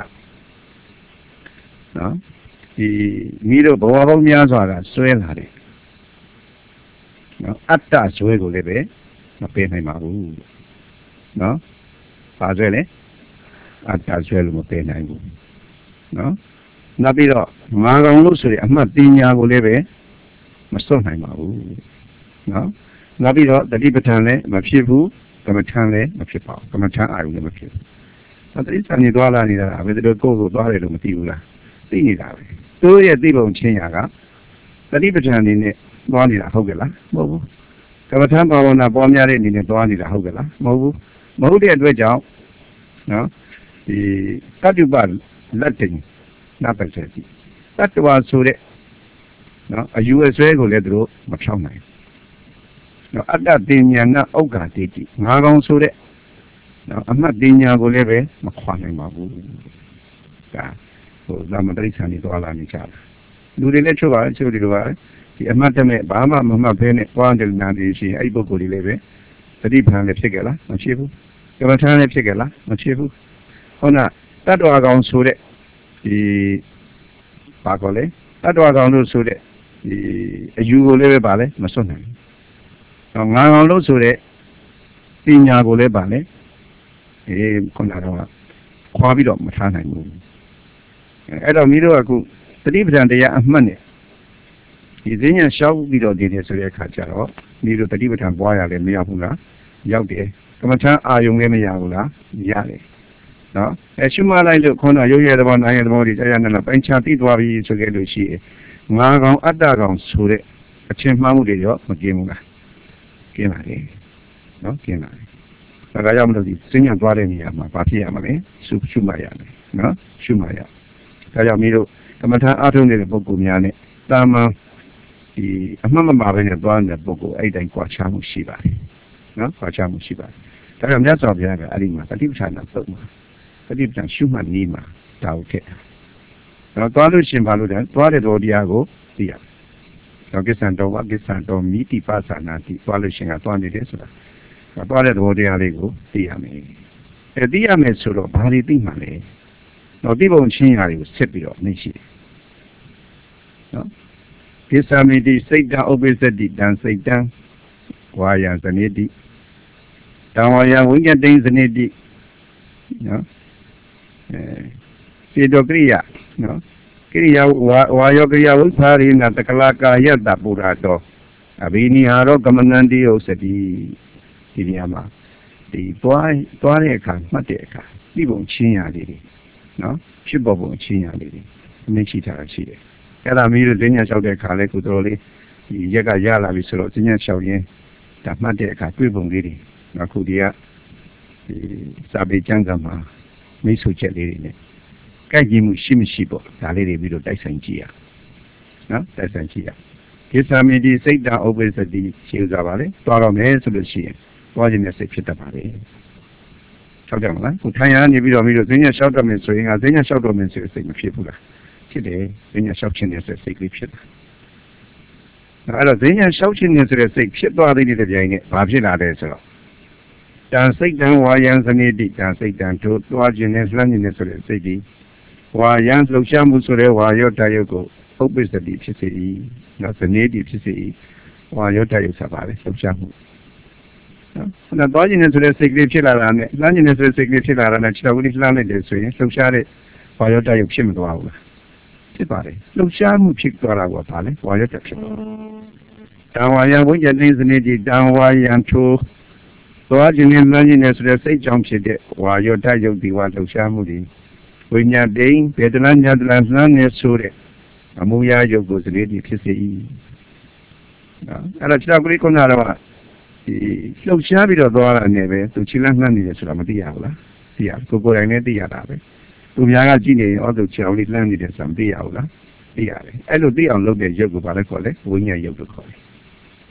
နော်ဒီမိတို့ဘဝပေါင်းများစွာကဆွဲလာတယ်နော်အတ္တဆွဲကိုလည်းပဲမပယ်နိုင်ပါဘူးနော်ပါဆွဲလေအတ္တဆွဲလို့မပယ်နိုင်ဘူးနော်နောက်ပြီးတော့ငါကောင်လို့ဆိုရင်အမှတ်ပညာကိုလည်းပဲမစွန့်နိုင်ပါဘူးနော်နောက်ပြီးတော့တတိပဋ္ဌာန်လည်းမဖြစ်ဘူးကမ္မထံလည်းမဖြစ်ပါဘူးကမ္မထံအာရုံလည်းမဖြစ်ဘူးတတိစံနေသွားလာနေတာဘယ်လိုကိုယ်ကိုသွားတယ်လို့မသိဘူးလားသိနေတာပဲသူရဲ့သိပုံချင်းရာကတတိပဋ္ဌာန်နေနဲ့သွားနေတာဟုတ်ကဲ့လားမဟုတ်ဘူးကမ္မထံဘာဝနာပေါ်များတဲ့အနေနဲ့သွားနေတာဟုတ်ကဲ့လားမဟုတ်ဘူးမဟုတ်တဲ့အတွက်ကြောင့်နော်ဒီတတ္တုပလက်တင်နာပတ်ချက်ဒီတတ္တဝါဆိုတဲ့နော်အယူအဆွဲကိုလည်းသူတို့မဖြောင်းနိုင်နော်အတ္တတင်ညာနာဥက္ကာတိတိငါကောင်ဆိုတဲ့နော်အမှတ်တင်ညာကိုလည်းပဲမခွာနိုင်ပါဘူးဒါဟိုသမတရိစ္ဆာန်တွေသွားလာနေကြတာလူတွေလည်းချုပ်ပါချုပ်တယ်လို့ပါဒီအမှတ်တမဲ့ဘာမှမမှတ်ဖဲနဲ့သွားတယ်နာနေရှိရင်အဲ့ဒီပုဂ္ဂိုလ်တွေလည်းပဲသတိပဋ္ဌာန်လည်းဖြစ်ကြလားမဖြစ်ဘူးကမ္မထာလည်းဖြစ်ကြလားမဖြစ်ဘူးဟုတ်လားတတ္တဝါကောင်ဆိုတဲ့ဒီဘာကောလဲတတ္တဝါကောင်လို့ဆိုတဲ့ဒီအယူကိုလည်းပဲပါလဲမစွန့်နိုင်ဘူးငါကောင်လို့ဆိုတဲ့ပညာကိုလည်းပါလဲအေးခုနကတော့ခွာပြီးတော့မထားနိုင်ဘူးအဲ့တော့မိတို့ကအခုသတိပဋ္ဌာန်တရားအမှတ်နဲ့ဒီဈဉ္ညာရှောက်ပြီးတော့ဒီနေဆိုတဲ့အခါကျတော့မိတို့သတိပဋ္ဌာန်ပွားရလည်းမရဘူးလားရောက်တယ်ကမ္မထာအာယုံလည်းမရဘူးလားရတယ်နော်အဲရှုမှတ်လိုက်လို့ခုနရုပ်ရတဲ့ဘောနာရတဲ့ဘောဒီတရားနဲ့ပိုင်းခြားသိသွားပြီဆိုကြလို့ရှိရင်ငါကောင်အတ္တကောင်ဆိုတဲ့အချင်းမှားမှုတွေရောမကင်းဘူးလားကင်းပါလေနော်ကင်းပါလေဒါကြောင့်မလို့ဒီဈဉ္ညာသွားတဲ့နေရာမှာဘာဖြစ်ရမလဲရှုရှုမှတ်ရမယ်နော်ရှုမှတ်ရဒါကြောင့်မိတို့ကမ္မထာအားထုတ်နေတဲ့ပုဂ္ဂိုလ်များနဲ့တာမန်ဒီအမှတ်မမှားပဲနဲ့သွားနေတဲ့ပုဂ္ဂိုလ်အဲ့တိုင်းကြွားချမှုရှိပါတယ်နော်ကြွားချမှုရှိပါတယ်ဒါကြောင့်မြတ်စွာဘုရားကအဲ့ဒီမှာတတိပဋ္ဌာန်သုံးပါတတိပဋ္ဌာန်ရှုမှတ်နည်းမှာဒါဟုတ်ကဲ့တော့သွားလို့ရှင်ဘာလို့လဲသွားတဲ့တော်တရားကိုသိရတော့ကိစ္စံတော်ဝကိစ္စံတော်မိတိပါသနာတိသွားလို့ရှင်ကသွားနေတယ်ဆိုတာသွားတဲ့တော်တရားလေးကိုသိရမယ်အဲသိရမယ်ဆိုတော့ဘာတွေသိမှလဲတော့ဒီပုံချင်းရာတွေကိုဆက်ပြီးတော့နေရှိတယ်နော်ကိစ္စမိတိစိတ်တံဥပ္ပစ္စတိတံစိတ်တံဝါယံဇနိတိတံဝါယံဝိညတိဇနိတိနော်အဲစေတကရိယာနော်ကိရိယာဝါယောကရိယာဝိသရိနာတကလာကာယတ္တပုရတောအဘိနိဟာရောကမနန္တိဥစ္စတိဒီနေရာမှာဒီသွားသွားတဲ့အခါမှတ်တဲ့အခါဒီပုံချင်းရာလေးတွေနော်ဖြစ်ပေါ်ပုံချင်းရာလေးတွေအမြင်ရှိတာရှိတယ်အဲ့ဒါမျိုးဈဉ္ညာလျှောက်တဲ့အခါလဲကိုတော်လေးဒီရက်ကရလာပြီဆိုတော့ဈဉ္ညာလျှောက်ရင်ဒါမှတ်တဲ့အခါတွေ့ပုံလေးတွေအခုဒီကဒီစာပေကျမ်းစာမှာမိတ်ဆွေချက်လေးတွေနဲ့ကြိုက်ကြည့်မှုရှိမရှိပေါ့ဒါလေးတွေပြီးတော့တိုက်ဆိုင်ကြည့်ရနော်တိုက်ဆိုင်ကြည့်ရကိစ္စမီဒီစိတ်တာဥပ္ပစ္စတိရှင်းကြပါလေသွားတော့မယ်ဆိုလို့ရှိရင်သွားခြင်းနဲ့စိတ်ဖြစ်တတ်ပါလေဟုတ်ကြမလားကိုထိုင်ရနေပြီးတော့ပြီးတော့ဈဉ္ညာလျှောက်တော့မယ်ဆိုရင်ကဈဉ္ညာလျှောက်တော့မယ်ဆိုစိတ်မဖြစ်ဘူးလားဖြစ်တယ်ဈဉ္ညာလျှောက်ခြင်းနဲ့စိတ်ကလေးဖြစ်တာအဲ့တော့ဈဉ္ညာလျှောက်ခြင်းနဲ့ဆိုတဲ့စိတ်ဖြစ်သွားတဲ့ဒီကြိုင်နဲ့ဘာဖြစ်လာလဲဆိုတော့တန်စိတ်တံဝါယံဇနိတိတန်စိတ်တံတို့သွားခြင်းနဲ့လှမ်းခြင်းနဲ့ဆိုတဲ့စိတ်ဒီဝါယံလှုပ်ရှားမှုဆိုတဲ့ဝါယောတယုတ်ကိုဥပ္ပစ္စတိဖြစ်စေ၏နော်ဇနိတိဖြစ်စေ၏ဝါယောတယုတ်ဆိုပါလေလှုပ်ရှားမှုနော်သွားခြင်းနဲ့ဆိုတဲ့စိတ်ကလေးဖြစ်လာတာနဲ့လှမ်းခြင်းနဲ့ဆိုတဲ့စိတ်ကလေးဖြစ်လာတာနဲ့ခြေတော်ကလေးလှမ်းလိုက်တယ်ဆိုရင်လှုပ်ရှားတဲ့ဝါယောတယုတ်ဖြစ်မသွားဘူးလားဖြစ်ပါတယ်လှုပ်ရှားမှုဖြစ်သွားတာကဘာလဲဝါယောတဖြစ်သွားတံဝါယံဝိညာဉ်သိဇနိတိတံဝါယံထိုသွားခြင်းနဲ့လမ်းခြင်းနဲ့ဆိုတဲ့စိတ်ကြောင့်ဖြစ်တဲ့ဝါယောတယုတ်ဒီဝါလှုပ်ရှားမှုတွေဝိညာဉ်တိဗေဒနာညာတလလှမ်းနေဆိုတဲ့အမှုရာယုတ်ကိုစလေတိဖြစ်စေ၏နော်အဲ့တော့ခြေတော်ကလေးခုနကတော့ဒီလှုပ်ရှားပြီးတော့သွားတာနဲ့ပဲသူခြေလမ်းနှမ်းနေတယ်ဆိုတာမသိရဘူးလားသိရကိုကိုယ်တိုင်လည်းသိရတာပဲသူများကကြည့်နေရင်အော်သူခြေတော်လေးလှမ်းနေတယ်ဆိုတာမသိရဘူးလားသိရတယ်အဲ့လိုသိအောင်လုပ်တဲ့ယုတ်ကိုဘာလဲခေါ်လဲဝိညာဉ်ယုတ်လို့ခေါ်တယ်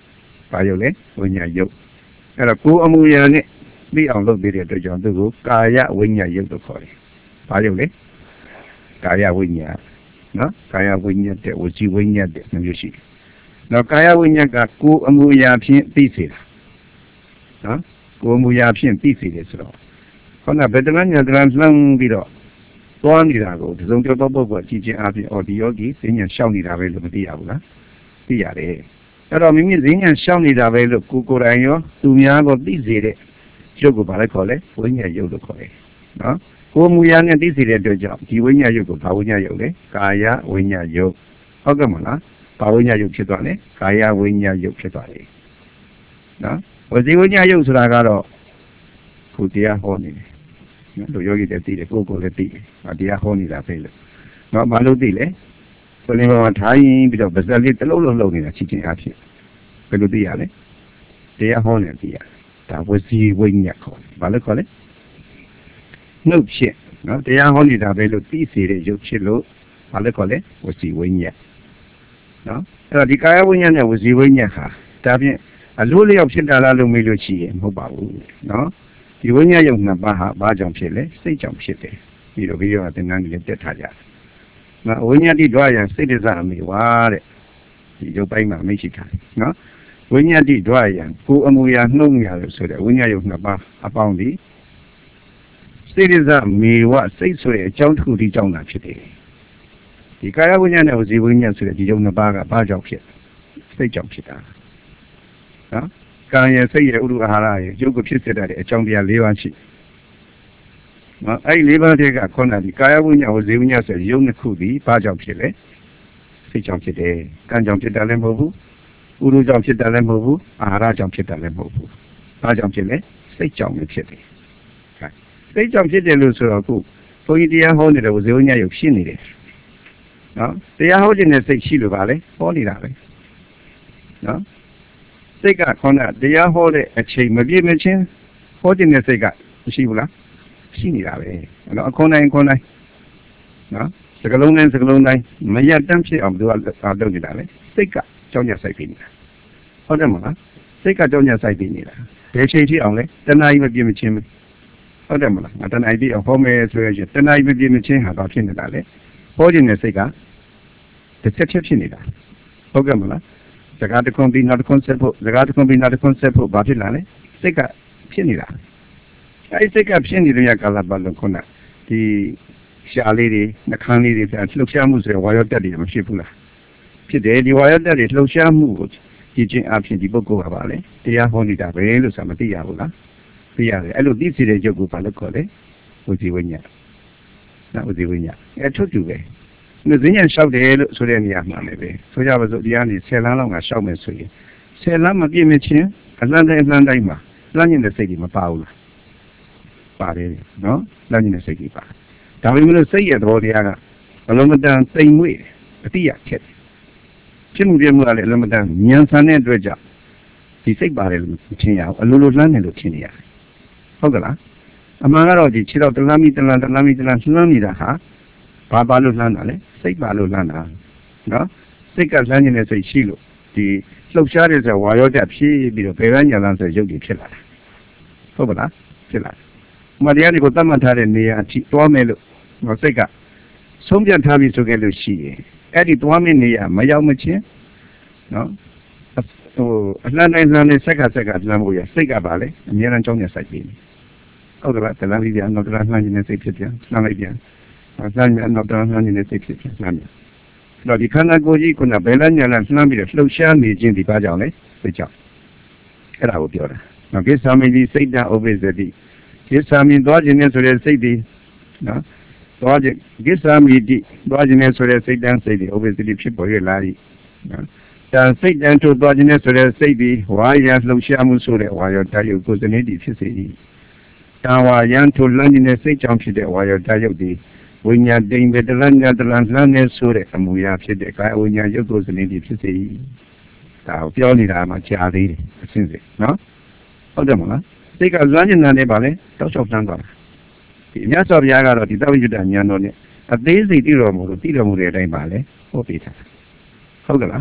ဘာယုတ်လဲဝိညာဉ်ယုတ်အဲ့တော့ကိုယ်အမူအရာနဲ့သိအောင်လုပ်ပေးတဲ့အတွက်ကြောင့်သူကိုကာယဝိညာဉ်ယုတ်လို့ခေါ်တယ်ဘာယုတ်လဲကာယဝိညာဉ်နော်ကာယဝိညာဉ်တဲ့ဝစီဝိညာဉ်တဲ့မျိုးရှိတယ်နော်ကာယဝိညာဉ်ကကိုယ်အမူအရာဖြင့်သိစေတာနော်ကိုယ်အမူအရာဖြင့်သိစေတယ်ဆိုတော့ခေါင်းကဗေဒနာညာတရံလှမ်းပြီးတော့သွားနေတာကိုဒီဆုံးကြောတော့ပုဂ္ဂိုလ်ကြည့်ချင်းအပြင်အော်ဒီယောဂီဈဉ္ညာရှောက်နေတာပဲလို့မသိရဘူးလားသိရတယ်အဲ့တော့မိမိဈဉ္ညာရှောက်နေတာပဲလို့ကိုကိုယ်တိုင်ရောသူများကိုသိစေတဲ့ရုပ်ကိုဘာလဲခေါ်လဲဝိညာဉ်ရုပ်လို့ခေါ်တယ်နော်ကိုယ်မူရနဲ့သိစေတဲ့အတွက်ကြောင့်ဒီဝိညာဉ်ရုပ်ကိုဘာဝိညာဉ်ရုပ်လဲကာယဝိညာဉ်ရုပ်ဟုတ်ကဲ့မလားဘာဝိညာဉ်ရုပ်ဖြစ်သွားလဲကာယဝိညာဉ်ရုပ်ဖြစ်သွားတယ်နော်ဝစီဝိညာဉ်ရုပ်ဆိုတာကတော့ခုတရားဟောနေတယ်တို့ယောဂီတွေသိတယ်ကိုယ်ကိုယ်လည်းသိတယ်တရားဟောနေတာပဲလို့နော်ဘာလို့သိလဲဆိုရင်ဘာထိုင်ပြီးတော့ဗဇက်လေးတစ်လုံးလုံးလုံးနေတာချင်းချင်းအဖြစ်ဘယ်လိုသိရလဲတရားဟောနေသိရဒါဝစီဝိညာဉ်ခေါ်တယ်ဘာလို့ခေါ်လဲနှုတ်ဖြစ်နော်တရားဟောနေတာပဲလို့သိစေတဲ့ရုပ်ဖြစ်လို့ဘာလို့ခေါ်လဲဝစီဝိညာဉ်နော်အဲ့တော့ဒီကာယဝိညာဉ်နဲ့ဝစီဝိညာဉ်ဟာဒါဖြင့်အလိုလျောက်ဖြစ်တာလားလို့မေးလို့ရှိရင်မဟုတ်ပါဘူးနော်ဒီဝိညာဉ်ရုပ်နှစ်ပါးဟာဘာကြောင့်ဖြစ်လဲစိတ်ကြောင့်ဖြစ်တယ်ပြီးတော့ပြီးတော့သင်္ကန်းကြီးတက်ထားကြတယ်နော်ဝိညာဉ်တိဓွာယံစိတ်တစ္ဆအမိဝါတဲ့ဒီရုပ်ပိုင်းမှာမိရှိထားတယ်နော်ဝိညာဉ်တိဓွာယံကိုယ်အမူအရာနှုတ်ရလို့ဆိုတဲ့ဝိညာဉ်ရုပ်နှစ်ပါးအပေါင်းဒီစိတ်တစ္ဆမေဝစိတ်ဆိုတဲ့အကြောင်းတစ်ခုဒီကြောင့်လာဖြစ်တယ်ဒီကာယဝိညာဉ်နဲ့ဝစီဝိညာဉ်ဆိုတဲ့ဒီရုပ်နှစ်ပါးကဘာကြောင့်ဖြစ်စိတ်ကြောင့်ဖြစ်တာနော်ကံရဲ့စိတ်ရဲ့ဥဒ္ဓအာဟာရရဲ့ရုပ်ကိုဖြစ်စေတဲ့အကြောင်းတရား၄ပါးရှိနော်အဲ့ဒီ၄ပါးတည်းကခေါင်းနာဒီကာယဝိညာဉ်ဝစီဝိညာဉ်ဆိုရုပ်နှစ်ခုဒီဘာကြောင့်ဖြစ်လဲစိတ်ကြောင့်ဖြစ်တယ်ကံကြောင့်ဖြစ်တာလည်းမဟုတ်ဘူးဥဒ္ဓကြောင့်ဖြစ်တာလည်းမဟုတ်ဘူးအာဟာရကြောင့်ဖြစ်တာလည်းမဟုတ်ဘူးဘာကြောင့်ဖြစ်လဲစိတ်ကြောင့်ပဲဖြစ်တယ်စိတ်ကြောင့်ဖြစ်တယ်လို့ဆိုတော့ခုဘုန်းကြီးတရားဟောနေတဲ့ဝစီဝိညာဉ်ရုပ်ဖြစ်နေတယ်နော်တရားဟောခြင်းနဲ့စိတ်ရှိလို့ပါလေဟောနေတာပဲနော်စိတ်ကခေါင်းကတရားဟောတဲ့အချိန်မပြည့်မချင်းဟောခြင်းနဲ့စိတ်ကမရှိဘူးလားရှိနေတာပဲအဲ့တော့အခွန်တိုင်းခွန်တိုင်းနော်စကလုံးတိုင်းစကလုံးတိုင်းမရတမ်းဖြစ်အောင်သူကလုပ်နေတာလေစိတ်ကကြောင်းညဆိုင်ပြီးနေတာဟုတ်တယ်မလားစိတ်ကကြောင်းညဆိုင်ပြီးနေတာဘယ်ချိန်ထိအောင်လဲတဏှာကြီးမပြည့်မချင်းဟုတ်တယ်မလားငါတဏှာကြီးအောင်ဟောမယ်ဆိုရင်တဏှာကြီးမပြည့်မချင်းဟာဘာဖြစ်နေတာလဲဟောခြင်းနဲ့စိတ်ကတစ်ချက်ချက်ဖြစ်နေတာဟုတ်ကဲ့မလားစကားတစ်ခုပြီးနောက်တစ်ခုဆက်ဖို့စကားတစ်ခုပြီးနောက်တစ်ခုဆက်ဖို့ဘာဖြစ်လာလဲစိတ်ကဖြစ်နေတာအဲဒီစိတ်ကဖြစ်နေတဲ့ကာလပတ်လုံးခုနဒီရှားလေးတွေနှခမ်းလေးတွေပြန်လှုပ်ရှားမှုဆိုရင်ဝါရောတက်တွေမဖြစ်ဘူးလားဖြစ်တယ်ဒီဝါရောတက်တွေလှုပ်ရှားမှုကိုကြည့်ချင်းအဖြစ်ဒီပုဂ္ဂိုလ်ကပါလေတရားဟောနေတာပဲလို့ဆိုတာမသိရဘူးလားသိရတယ်အဲ့လိုသိစေတဲ့ရုပ်ကိုဘာလို့ခေါ်လဲဝစီဝိညာဉ်နော်ဝစီဝိညာဉ်အဲထုတ်တူပဲဒီဈဉ္ညာလျှောက်တယ်လို့ဆိုတဲ့နေရာမှာလည်းပဲဆိုကြပါစို့ဒီကနေဆယ်လမ်းလောက်ငါလျှောက်မယ်ဆိုရင်ဆယ်လမ်းမပြည့်မချင်းအလန့်တိုင်းအလန့်တိုင်းမှာလမ်းညင်တဲ့စိတ်တွေမပါဘူးလားပါတယ်နော်လမ်းညင်တဲ့စိတ်တွေပါဒါပေမဲ့လို့စိတ်ရဲ့သဘောတရားကအလုံးမတန်တိမ်မွေ့အတိအကျက်ဖြစ်မှုပြမှုကလည်းအလုံးမတန်ဉာဏ်ဆန်တဲ့အတွက်ကြောင့်ဒီစိတ်ပါတယ်လို့မထင်ရဘူးအလိုလိုလှမ်းတယ်လို့ထင်နေရတယ်ဟုတ်ကလားအမှန်ကတော့ဒီခြေတော့တလမ်းမီတလမ်းတလမ်းမီတလမ်းလှမ်းနေတာဟာဘာပါလို့လှမ်းတာလဲစိတ်ပါလို့လှမ်းတာနော်စိတ်ကလှမ်းနေတဲ့စိတ်ရှိလို့ဒီလှုပ်ရှားတဲ့ဆိုဝါရောတက်ဖြည့်ပြီးတော့ဘယ်ကညာလမ်းဆိုရုပ်တွေဖြစ်လာတာဟုတ်ပါလားဖြစ်လာမတရားတွေကိုတတ်မှတ်ထားတဲ့နေရာအထိသွားမယ်လို့စိတ်ကဆုံးဖြတ်ထားပြီးဆိုခဲ့လို့ရှိရင်အဲ့ဒီသွားမယ့်နေရာမရောက်မချင်းနော်ဟိုအလှမ်းတိုင်းလှမ်းတိုင်းစက်ကစက်ကလှမ်းဖို့ရစိတ်ကပါလေအများအားကြောင်းညဆိုင်ပြီးဟုတ်ကဲ့တလားပြီးပြန်တော့တလားလှမ်းနေတဲ့စိတ်ဖြစ်ပြန်လှမ်းလိုက်ပြန်လှမ်းပြန်တော့တလားလှမ်းနေတဲ့စိတ်ဖြစ်ပြန်လှမ်းပြန်တော့ဒီခန္ဓာကိုယ်ကြီးကဘယ်လမ်းညာလမ်းလှမ်းပြီးတော့လှုပ်ရှားနေခြင်းဒီပါကြောင့်လေစိတ်ကြောင့်အဲ့ဒါကိုပြောတာနော်ကိစ္ဆာမိတိစိတ်တဥပ္ပဇ္ဇတိကိစ္ဆာမိသွားခြင်းနဲ့ဆိုတဲ့စိတ်ဒီနော်သွားခြင်းကိစ္ဆာမိတိသွားခြင်းနဲ့ဆိုတဲ့စိတ်တန်းစိတ်ဒီဥပ္ပဇ္ဇတိဖြစ်ပေါ်ရလာပြီနော်ဒါစိတ်တန်းထိုးသွားခြင်းနဲ့ဆိုတဲ့စိတ်ဒီဝါရလှုပ်ရှားမှုဆိုတဲ့ဝါရောတာယုတ်ကိုစနေတိဖြစ်စေ၏တာဝါယံထိုလမ်းခြင်းနဲ့စိတ်ကြောင့်ဖြစ်တဲ့ဝါရောတာယုတ်ဒီဝိညာဉ်တိမ်ပဲတလန်းညာတလန်းလှမ်းနေဆိုတဲ့အမူအရာဖြစ်တဲ့ကာယဝိညာဉ်ရုပ်ကိုစနေတိဖြစ်စေ၏ဒါကိုပြောနေတာမှကြာသေးတယ်အစဉ်စဉ်နော်ဟုတ်တယ်မလားစိတ်ကလွမ်းကျင်တယ်ပါလေတောက်လျှောက်တန်းသွားတာဒီမြတ်စွာဘုရားကတော့ဒီသဗ္ဗညုတဉာဏ်တော်နဲ့အသေးစိတ်သိတော်မူလို့သိတော်မူတဲ့အတိုင်းပါလေဟောပေးထားဟုတ်ကလား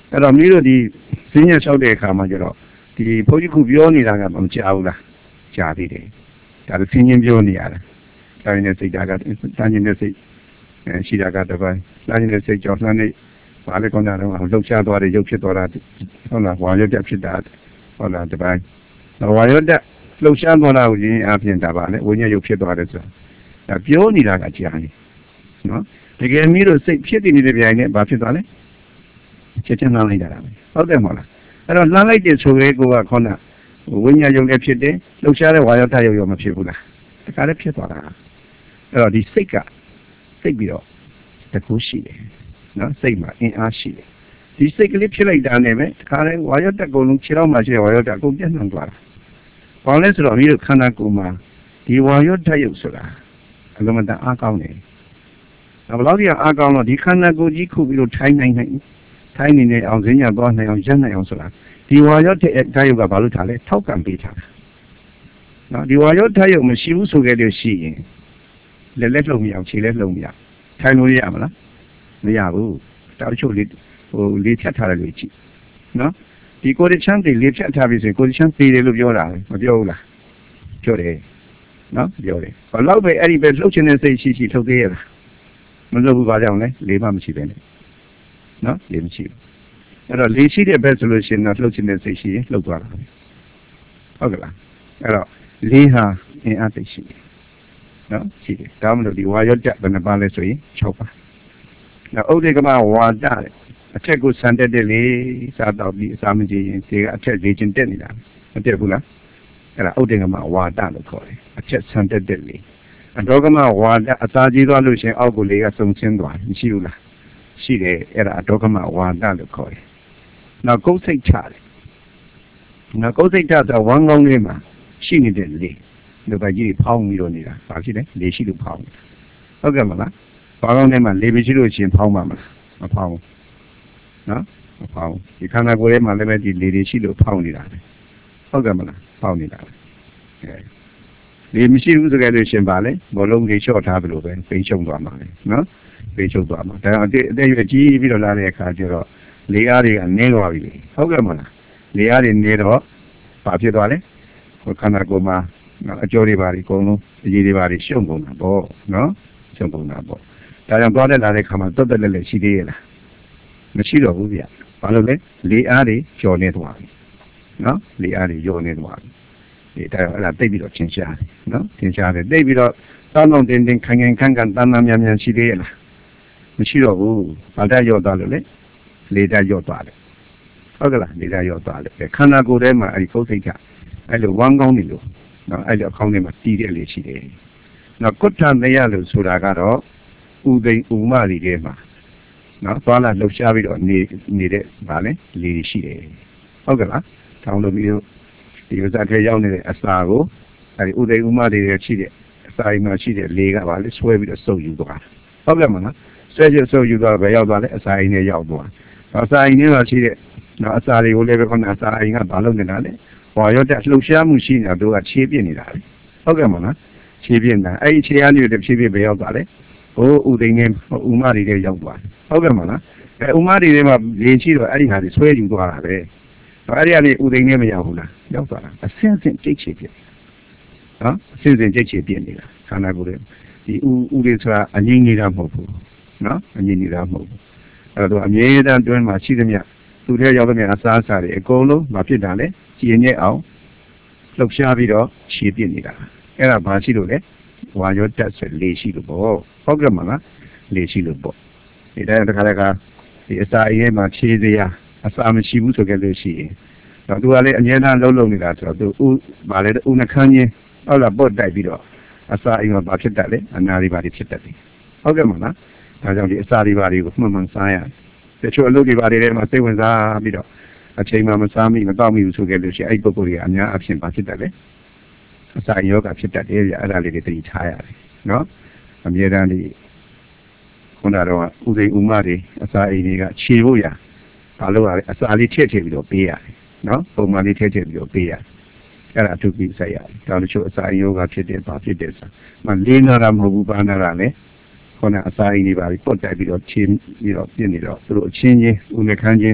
အဲ့တော့မိတို့ဒီစင်းရလျှောက်တဲ့အခါမှာကျတော့ဒီဘုန်းကြီးခုပြောနေတာကမကြောက်ဘူးလားကြာသေးတယ်ဒါလည်းစင်းချင်းပြောနေရတယ်တိုင်းနဲ့စိတ်ဓာတ်ကတိုင်းနဲ့စိတ်ရှိတာကတပိုင်းတိုင်းနဲ့စိတ်ကြောင့်လှမ်းနေဘာလဲကောင်းကြတော့လှုပ်ရှားသွားတယ်ရုပ်ဖြစ်သွားတာဟုတ်လားဝါရုပ်တက်ဖြစ်တာဟုတ်လားတပိုင်းဝါရုပ်တက်လှုပ်ရှားသွားတာကိုရင်းအပြင်တာပါလေဝိညာဉ်ရုပ်ဖြစ်သွားတယ်ဆိုတာဒါပြောနေတာကကြာနေနော်တကယ်မျိုးတို့စိတ်ဖြစ်တည်နေတဲ့ပြိုင်နဲ့ဘာဖြစ်သွားလဲချက်ချင်းလှမ်းလိုက်တာပဲဟုတ်တယ်မဟုတ်လားအဲ့တော့လှမ်းလိုက်တဲ့ဆိုရဲကိုကခေါင်းဝိညာဉ်ရုပ်လည်းဖြစ်တယ်လှုပ်ရှားတဲ့ဝါရုပ်တက်ရုပ်ရောမဖြစ်ဘူးလားတခါလည်းဖြစ်သွားတာအဲ့တော့ဒီစိတ်ကစိတ်ပြီးတော့တကူရှိတယ်နော်စိတ်မှာအင်အားရှိတယ်ဒီစိတ်ကလေးဖြစ်လိုက်တာနဲ့ပဲတခါလဲဝါရုပ်တက်ကုန်လုံးခြေထောက်မှာရှိတဲ့ဝါရုပ်တက်အကုန်ပြန့်နှံ့သွားတာဘာလဲဆိုတော့မိတို့ခန္ဓာကိုယ်မှာဒီဝါရုပ်တက်ရုပ်ဆိုတာအလုံးမတန်အားကောင်းတယ်ဘယ်လောက်ကြီးအားကောင်းတော့ဒီခန္ဓာကိုယ်ကြီးခုပြီးတော့ထိုင်းနိုင်နိုင်ထိုင်းနေတဲ့အောင်စင်းရသွားနိုင်အောင်ရပ်နိုင်အောင်ဆိုတာဒီဝါရုပ်တက်ရုပ်ကဘာလို့ထားလဲထောက်ကံပေးထားတာနော်ဒီဝါရုပ်တက်ရုပ်မရှိဘူးဆိုခဲ့လို့ရှိရင်လက်လက်လုံးမရအောင်ခြေလက်လုံးမရထိုင်လို့ရမလားမရဘူးတောက်ချို့လေးဟိုလေးဖြတ်ထားတယ်လို့ကြည့်နော်ဒီကိုယ်ချမ်းတွေလေးဖြတ်ထားပြီဆိုရင်ကိုယ်ချမ်းသေးတယ်လို့ပြောတာမပြောဘူးလားပြောတယ်နော်ပြောတယ်ဘာလို့ပဲအဲ့ဒီပဲလှုပ်ချင်တဲ့စိတ်ရှိရှိလှုပ်သေးရလားမလှုပ်ဘူးဘာကြောင့်လဲလေးမှမရှိပဲနဲ့နော်လေးမရှိဘူးအဲ့တော့လေးရှိတဲ့ဘက်ဆိုလို့ရှိရင်တော့လှုပ်ချင်တဲ့စိတ်ရှိရင်လှုပ်သွားတာဟုတ်ကလားအဲ့တော့လေးဟာအင်အားသိရှိတယ်နော်ရှိတယ်ဒါမှမဟုတ်ဒီဝါရော့တက်ဘယ်နှပါလဲဆိုရင်၆ပါနော်ဥဒေကမဝါဒအထက်ကိုဆန်တက်တဲ့လေစားတော့ပြီးအစာမကြည့်ရင်ဒီကအထက်လေကျင်တက်နေတာမတက်ဘူးလားအဲ့ဒါဥဒေကမဝါဒလို့ခေါ်တယ်အထက်ဆန်တက်တဲ့လေအဒေါကမဝါဒအစာကြီးသွားလို့ရှင်အောက်ကိုလေကစုံဆင်းသွားမရှိဘူးလားရှိတယ်အဲ့ဒါအဒေါကမဝါဒလို့ခေါ်တယ်နောက်ကုတ်စိတ်ချတယ်နောက်ကုတ်စိတ်ချတော့ဝမ်းကောင်းလေးမှာရှိနေတဲ့လေလူပိုက်ကြီးဖောင်းပြီးတော့နေတာဘာဖြစ်လဲလေရှိလို့ဖောင်းနေတာဟုတ်ကဲ့မလားဘာကောင်းထဲမှာလေမရှိလို့ရှင်ဖောင်းပါမလားမဖောင်းဘူးနော်မဖောင်းဒီခန္ဓာကိုယ်ထဲမှာလည်းပဲဒီလေတွေရှိလို့ဖောင်းနေတာပဲဟုတ်ကဲ့မလားဖောင်းနေတာပဲလေမရှိဘူးဆိုကြလို့ရှင်ပါလေဘောလုံးကြီးလျှော့ထားသလိုပဲပိတ်ချုံသွားမှာလေနော်ပိတ်ချုံသွားမှာဒါအတဲ့အသက်ရွယ်ကြီးပြီးတော့လာတဲ့အခါကျတော့လေအားတွေကနည်းသွားပြီလေဟုတ်ကဲ့မလားလေအားတွေနည်းတော့ဘာဖြစ်သွားလဲဟိုခန္ဓာကိုယ်မှာအကျော်တွေပါတွေအကုန်လုံးအရေးတွေပါတွေရှုံကုန်တာပေါ့နော်ရှုံကုန်တာပေါ့ဒါကြောင့်သွားတဲ့လာတဲ့ခါမှာတွတ်တက်လက်လက်ရှိသေးရဲ့လားမရှိတော့ဘူးဗျဘာလို့လဲလေအားတွေကျော်နေသွားပြီနော်လေအားတွေကျော်နေသွားပြီဒီဒါအဲ့ဒါတိတ်ပြီးတော့သင်ရှားတယ်နော်သင်ရှားတယ်တိတ်ပြီးတော့တောင်းတောင်းတင်းတင်းခိုင်ခိုင်ခန့်ခန့်တန်းတန်းမြန်မြန်ရှိသေးရဲ့လားမရှိတော့ဘူးဘာတက်ရော့သွားလို့လဲလေတက်ရော့သွားတယ်ဟုတ်ကဲ့လားလေတက်ရော့သွားတယ်ခန္ဓာကိုယ်ထဲမှာအဲ့ဒီကုတ်စိတ်ကအဲ့လိုဝမ်းကောင်းနေလို့နော်အဲ့လိုအကောင်းထဲမှာတီးတဲ့လေရှိတယ်နော်ကုဋ္ဌမယလို့ဆိုတာကတော့ဥသိမ်ဥမတွေထဲမှာနော်သွားလာလှုပ်ရှားပြီးတော့နေနေတဲ့ဗာလဲလေရှိတယ်ဟုတ်ကဲ့လားတောင်းလို့ပြီးတော့ဒီဥစ္စာထဲရောက်နေတဲ့အစာကိုအဲဒီဥသိမ်ဥမတွေရှိတဲ့အစာအိမ်မှာရှိတဲ့လေကဗာလဲဆွဲပြီးတော့စုပ်ယူသွားဟုတ်ကဲ့မလားဆွဲချစုပ်ယူသွားပဲရောက်သွားလဲအစာအိမ်နဲ့ရောက်သွားအစာအိမ်ထဲမှာရှိတဲ့နော်အစာတွေကိုလည်းပဲခေါင်းအစာအိမ်ကဘာလုပ်နေတာလဲဝါရော့တက်လှုပ်ရှားမှုရှိနေတာတို့ကခြေပြစ်နေတာလေဟုတ်ကဲ့မလားခြေပြစ်နေတာအဲ့ဒီခြေအားမျိုးတစ်ဖြည်းဖြည်းပဲရောက်သွားလေဟိုဥသိမ်းနဲ့ဥမတွေတွေရောက်သွားဟုတ်ကဲ့မလားအဲဥမတွေတွေမှာလေရှိတော့အဲ့ဒီဟာတွေဆွဲယူသွားတာပဲအဲ့ဒီကနေဥသိမ်းနဲ့မရောက်ဘူးလားရောက်သွားတာအစင်းစင်းကြိတ်ချေပြစ်နော်အစင်းစင်းကြိတ်ချေပြစ်နေတာခန္ဓာကိုယ်တွေဒီဥဥတွေဆိုတာအငြိမ့်နေတာမဟုတ်ဘူးနော်အငြိမ့်နေတာမဟုတ်ဘူးအဲ့တော့အမြဲတမ်းတွင်းမှာရှိသမျှသူထဲရောက်သမျှအစားအစာတွေအကုန်လုံးမဖြစ်တာလေကြည်ညက်အောင်လှုပ်ရှားပြီးတော့ခြေပြစ်နေတာအဲ့ဒါဘာရှိလို့လဲဝါရောတက်ဆက်လေရှိလို့ပေါ့ဟုတ်ကဲ့မလားလေရှိလို့ပေါ့ဒီတိုင်းတစ်ခါတည်းကဒီအစာအိမ်မှာဖြည့်စရာအစာမရှိဘူးဆိုကြလို့ရှိရင်တော့သူကလည်းအငြင်းတန်းလုံးလုံးနေတာဆိုတော့သူဥဗာလေဥနှခမ်းချင်းဟုတ်လားပုတ်တိုက်ပြီးတော့အစာအိမ်မှာဘာဖြစ်တတ်လဲအနာတွေဘာတွေဖြစ်တတ်တယ်ဟုတ်ကဲ့မလားဒါကြောင့်ဒီအစာတွေဘာတွေကိုမှန်မှန်စားရတယ်တချို့အလုပ်တွေဘာတွေထဲမှာစိတ်ဝင်စားပြီးတော့အချိန်မှမစားမိမတော့မိဘူးဆိုကြလို့ရှိရင်အဲ့ဒီပုဂ္ဂိုလ်တွေကအများအဖြစ်ဘာဖြစ်တတ်လဲအစာယောဂဖြစ်တတ်တယ်ဗျအဲ့ဒါလေးတွေသိထားရတယ်နော်အမြဲတမ်းဒီခုနကတော့ဥသိမ်ဥမတွေအစာအိမ်တွေကခြေဖို့ရဘာလို့ရလဲအစာလေးထည့်ထည့်ပြီးတော့ပေးရတယ်နော်ပုံမှန်လေးထည့်ထည့်ပြီးတော့ပေးရတယ်အဲ့ဒါအထူးပြီးဆက်ရတယ်ဒါလို့ချို့အစာယောဂဖြစ်တယ်ဘာဖြစ်တယ်ဆိုမှလေးနာတာမဟုတ်ဘူးဘာနာတာလဲခုနအစာအိမ်တွေပါပြီးပုတ်တိုက်ပြီးတော့ခြေပြီးတော့ပြင်းနေတော့သူတို့အချင်းချင်းဥနှခမ်းချင်း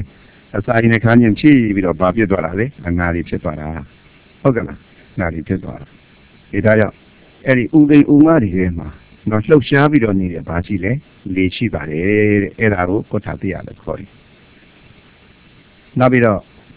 အစာရင်းနဲ့ခန်းချင်းဖြည့်ပြီးတော့ဘာဖြစ်သွားတာလဲအနာရီဖြစ်သွားတာဟုတ်ကဲ့လားနာရီဖြစ်သွားတာဒီဒါကြောင့်အဲ့ဒီဥသိဥငါတွေထဲမှာတော့လှုပ်ရှားပြီးတော့နေတဲ့ဘာရှိလဲလေရှိပါတယ်တဲ့အဲ့ဒါကိုကုဋ္ဌတိယလို့ခေါ်တယ်နောက်ပြီးတော့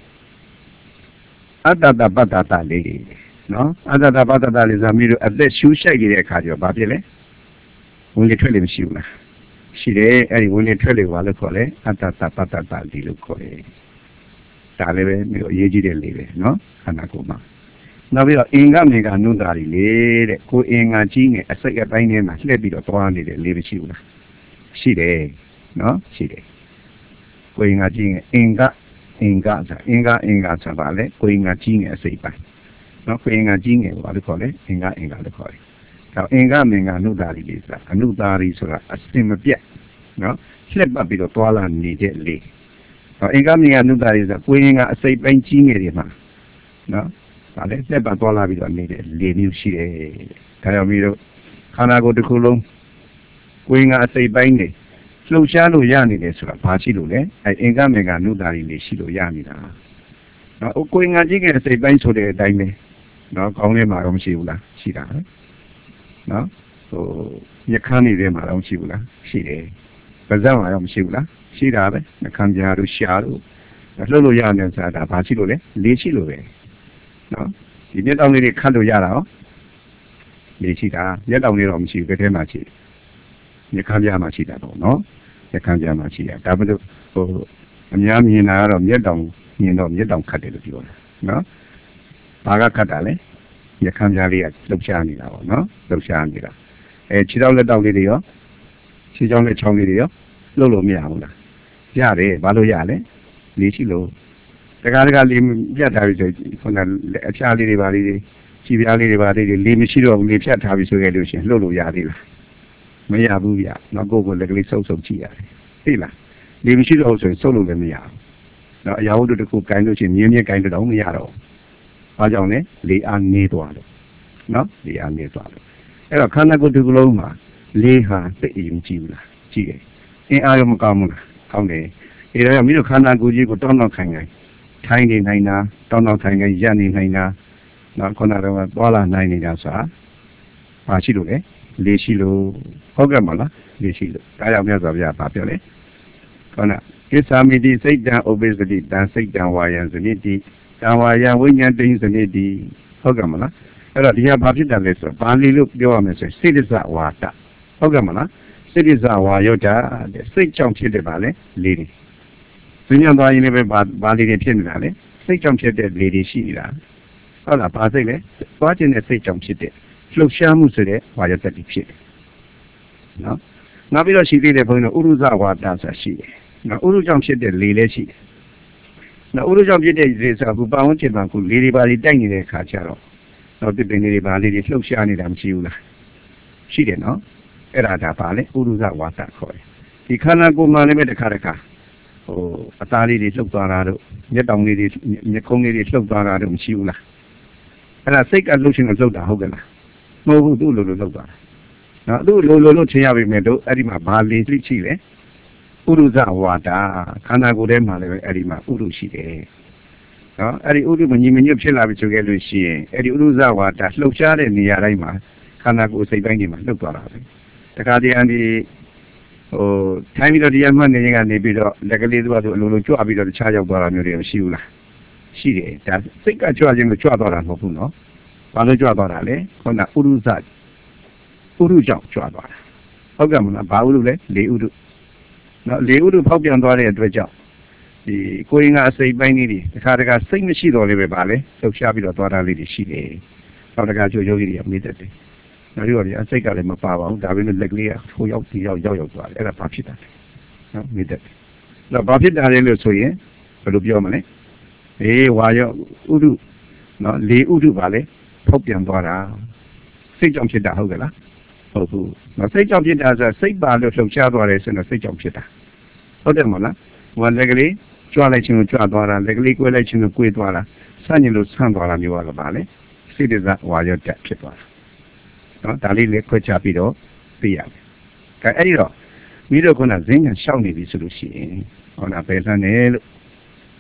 အတ္တတပတ္တတလေးနော်အတ္တတပတ္တတလေးဆိုပြီးတော့အသက်ရှူးရှိုက်နေတဲ့အခါကျတော့ဘာဖြစ်လဲဝင်လေထွက်လေမရှိဘူးလားရှိတယ်အဲ့ဒီဝင်လေထွက်လေဘာလို့ခေါ်လဲအတ္တတပတ္တတလေးလို့ခေါ်တယ်ဒါလည်းပဲမျိုးအရေးကြီးတဲ့လေးပဲနော်ခန္ဓာကိုယ်မှာနောက်ပြီးတော့အင်္ဂမေကအနုတ္တာရီလေးတဲ့ကိုအင်္ဂါကြီးနဲ့အစိတ်အပိုင်းထဲမှာလှည့်ပြီးတော့သွားနေတဲ့လေးမရှိဘူးလားရှိတယ်နော်ရှိတယ်ကိုအင်္ဂါကြီးနဲ့အင်္ဂအင်္ဂါဆိုအင်္ဂါအင်္ဂါဆိုပါလေကိုအင်္ဂါကြီးနဲ့အစိတ်ပိုင်းနော်ကိုအင်္ဂါကြီးနဲ့ဘာလို့ခေါ်လဲအင်္ဂါအင်္ဂါလို့ခေါ်တယ်ဒါအင်္ဂမေကအနုတ္တာရီလေးဆိုတာအနုတ္တာရီဆိုတာအစင်မပြတ်နော်လှည့်ပတ်ပြီးတော့သွားလာနေတဲ့လေးနော်အင်္ဂမေကအနုတ္တာရီဆိုတာကိုအင်္ဂါအစိတ်ပိုင်းကြီးငယ်တွေမှာနော်ဒါလည်းလက်ပတ်သွားလာပြီးတော့နေတဲ့လေမျိုးရှိတယ်ဒါကြောင့်ပြီးတော့ခန္ဓာကိုယ်တစ်ခုလုံးကိုယ်ငါအစိတ်ပိုင်းနေလှုပ်ရှားလို့ရနေတယ်ဆိုတာဘာရှိလို့လဲအဲအင်္ဂမေကအနုတ္တာရီလေးရှိလို့ရနေတာနော်ကိုယ်ငါကြီးကအစိတ်ပိုင်းဆိုတဲ့အတိုင်းပဲနော်ကောင်းလေးမှာတော့မရှိဘူးလားရှိတာပဲနော်ဟိုညခန်းနေတဲ့မှာတော့မရှိဘူးလားရှိတယ်ပါးစပ်မှာတော့မရှိဘူးလားရှိတာပဲနှခမ်းပြားတို့ရှားတို့လှုပ်လို့ရနေဆိုတာဘာရှိလို့လဲလေးရှိလို့ပဲနော်ဒီမျက်တောင်လေးတွေခတ်လို့ရတာဟောလေရှိတာမျက်တောင်လေးတော့မရှိဘူးဘယ်ထဲမှာရှိညခမ်းပြားမှာရှိတာပေါ့နော်ညခမ်းပြားမှာရှိတာဒါပေမဲ့ဟိုအများမြင်တာကတော့မျက်တောင်မြင်တော့မျက်တောင်ခတ်တယ်လို့ပြောတာနော်ဘာကခတ်တာလဲညခမ်းပြားလေးကလှုပ်ရှားနေတာပေါ့နော်လှုပ်ရှားနေတာအဲခြေထောက်လက်တောက်လေးတွေရောခြေချောင်းလက်ချောင်းလေးတွေရောလှုပ်လို့မရဘူးလားရတယ်ဘာလို့ရလဲလေရှိလို့တကားတကားလေးပြတ်ထားပြီဆိုခုနအဖျားလေးတွေပါလေးတွေခြေပြားလေးတွေပါလေးတွေလေးမရှိတော့ဘူးလေးဖြတ်ထားပြီဆိုခဲ့လို့ရှင်လှုပ်လို့ရသေးလားမရဘူးဗျနောက်ကိုယ်ကိုလက်ကလေးဆုပ်ဆုပ်ကြည့်ရတယ်သိလားလေးမရှိတော့ဘူးဆိုရင်ဆုပ်လို့လည်းမရဘူးတော့အရာဝတ္ထုတစ်ခုကင်လို့ရှိရင်မြင်းမြင်းကင်တော့မရတော့ဘာကြောင့်လဲလေအားနေသွားလို့နော်လေအားနေသွားလို့အဲ့တော့ခန္ဓာကိုယ်တစ်ခုလုံးမှာလေဟာသိအရင်ကြည့်ဘူးလားကြည့်တယ်အင်းအားရမကောင်းဘူးလားကောင်းတယ်အဲဒါကြောင့်မိတို့ခန္ဓာကိုယ်ကြီးကိုတောင်းတော့ခိုင်ခိုင်ထိုင်းနေနိုင်တာတောင်းတော့ထိုင်ခိုင်ရပ်နေနိုင်တာနော်ခုနကတော့သွားလာနိုင်နေတာဆိုတာဘာရှိလို့လဲလေရှိလို့ဟုတ်ကဲ့မလားလေရှိလို့ဒါကြောင့်မြတ်စွာဘုရားဗာပြောလေခုနကိစ္ဆာမိတိစိတ်တံဥပ္ပစ္စတိတံစိတ်တံဝါယံဇနိတိတံဝါယံဝိညာဉ်တိဇနိတိဟုတ်ကဲ့မလားအဲ့တော့ဒီဟာဘာဖြစ်တယ်လဲဆိုတော့ဘာလီလို့ပြောရမယ်ဆိုစိတ္တဇဝါဒဟုတ်ကဲ့မလားစိတ္တဇဝါယောဒတဲ့စိတ်ကြောင့်ဖြစ်တယ်ပါလေလေတွေသူညံသွားရင်လည်းပဲဘာဘာလေတွေဖြစ်နေတာလဲစိတ်ကြောင့်ဖြစ်တဲ့လေတွေရှိနေတာဟုတ်လားဘာစိတ်လဲသွားခြင်းနဲ့စိတ်ကြောင့်ဖြစ်တဲ့လှုပ်ရှားမှုဆိုတဲ့ဝါယောတတိဖြစ်တယ်နော်နောက်ပြီးတော့ရှိသေးတယ်ဘုန်းကြီးတို့ဥရုဇဝါဒဆိုတာရှိတယ်နော်ဥရုကြောင့်ဖြစ်တဲ့လေလည်းရှိတယ်နော်ဥရုကြောင့်ဖြစ်တဲ့လေဆိုတာကပဝန်းကျင်မှာကလေတွေပါလေတိုက်နေတဲ့ခါကျတော့တော့တစ်ပင်လေးတွေပါလေတွေလှုပ်ရှားနေတာမရှိဘူးလားရှိတယ်နော်အဲ့ဒါဒါပါလေဥရုဇဝါဒခေါ်တယ်ဒီခန္ဓာကိုယ်မှာလည်းပဲတစ်ခါတစ်ခါဟိုအသားလေးတွေလှုပ်သွားတာတို့မျက်တောင်လေးတွေမျက်ခုံးလေးတွေလှုပ်သွားတာတို့မရှိဘူးလားအဲ့ဒါစိတ်ကလှုပ်ရှင်လှုပ်တာဟုတ်ကဲ့လားမဟုတ်ဘူးသူ့လိုလိုလှုပ်သွားတာနော်သူ့လိုလိုလို့ထင်ရပြီမဲ့တို့အဲ့ဒီမှာဘာလေသိရှိလဲဥရုဇဝါဒခန္ဓာကိုယ်ထဲမှာလည်းပဲအဲ့ဒီမှာဥရုရှိတယ်နော်အဲ့ဒီဥရုမညီမညွတ်ဖြစ်လာပြီဆိုခဲ့လို့ရှိရင်အဲ့ဒီဥရုဇဝါဒလှုပ်ရှားတဲ့နေရာတိုင်းမှာခန္ဓာကိုယ်စိတ်ပိုင်းတွေမှာလှုပ်သွားတာပဲတခါတည်းအန်ဒီဟိုထိုင်းပြီးတော့တရားမှတ်နေရင်ကနေပြီးတော့လက်ကလေးသွားဆိုအလိုလိုကြွပြီးတော့တခြားရောက်သွားတာမျိုးတွေမရှိဘူးလားရှိတယ်ဒါစိတ်ကကြွခြင်းကိုကြွသွားတာမဟုတ်ဘူးနော်ဘာလို့ကြွသွားတာလဲခုနဥရုဇဥရုကြောင့်ကြွသွားတာဟုတ်ကဲ့မလားဘာဥရုလဲလေဥရုနော်လေဥရုဖောက်ပြန်သွားတဲ့အတွက်ကြောင့်ဒီကိုယ်ငါအစိတ်ပိုင်းလေးတွေတခါတခါစိတ်မရှိတော့လေးပဲပါလေလှုပ်ရှားပြီးတော့သွားတာလေးတွေရှိတယ်နောက်တခါကျိုးယောဂီတွေကမေးတတ်တယ်နောက်ပြီးတော့အစိတ်ကလည်းမပါပါဘူးဒါပေမဲ့လက်ကလေးကထိုးရောက်ဒီရောက်ရောက်ရောက်သွားတယ်အဲ့ဒါဘာဖြစ်တာလဲနော်မေးတတ်တယ်တော့ဘာဖြစ်တာလဲလို့ဆိုရင်ဘယ်လိုပြောမလဲအေးဝါရောဥရုနော်လေဥရုပါလေဖောက်ပြန်သွားတာစိတ်ကြောင့်ဖြစ်တာဟုတ်ကဲ့လားဟုတ်ဘူးနော်စိတ်ကြောင့်ဖြစ်တာဆိုစိတ်ပါလို့လှုပ်ရှားသွားတယ်ဆိုတော့စိတ်ကြောင့်ဖြစ်တာဟုတ်တယ်မဟုတ်လားဟိုလက်ကလေးကြွလိုက်ခြင်းကိုကြွသွားတာလက်ကလေးကွဲလိုက်ခြင်းကိုကွဲသွားတာဆန့်ကျင်လို့ဆန့်သွားတာမျိုးကတော့ပါလေစိတ်တဇဝါရောတက်ဖြစ်သွားတာနော်ဒါလေးလည်းခွဲခြားပြီးတော့သိရမယ်။ဒါအဲ့ဒီတော့မိတို့ကဇင်းညာရှောက်နေပြီဆိုလို့ရှိရင်ဟောနာပဲဆန်းတယ်လို့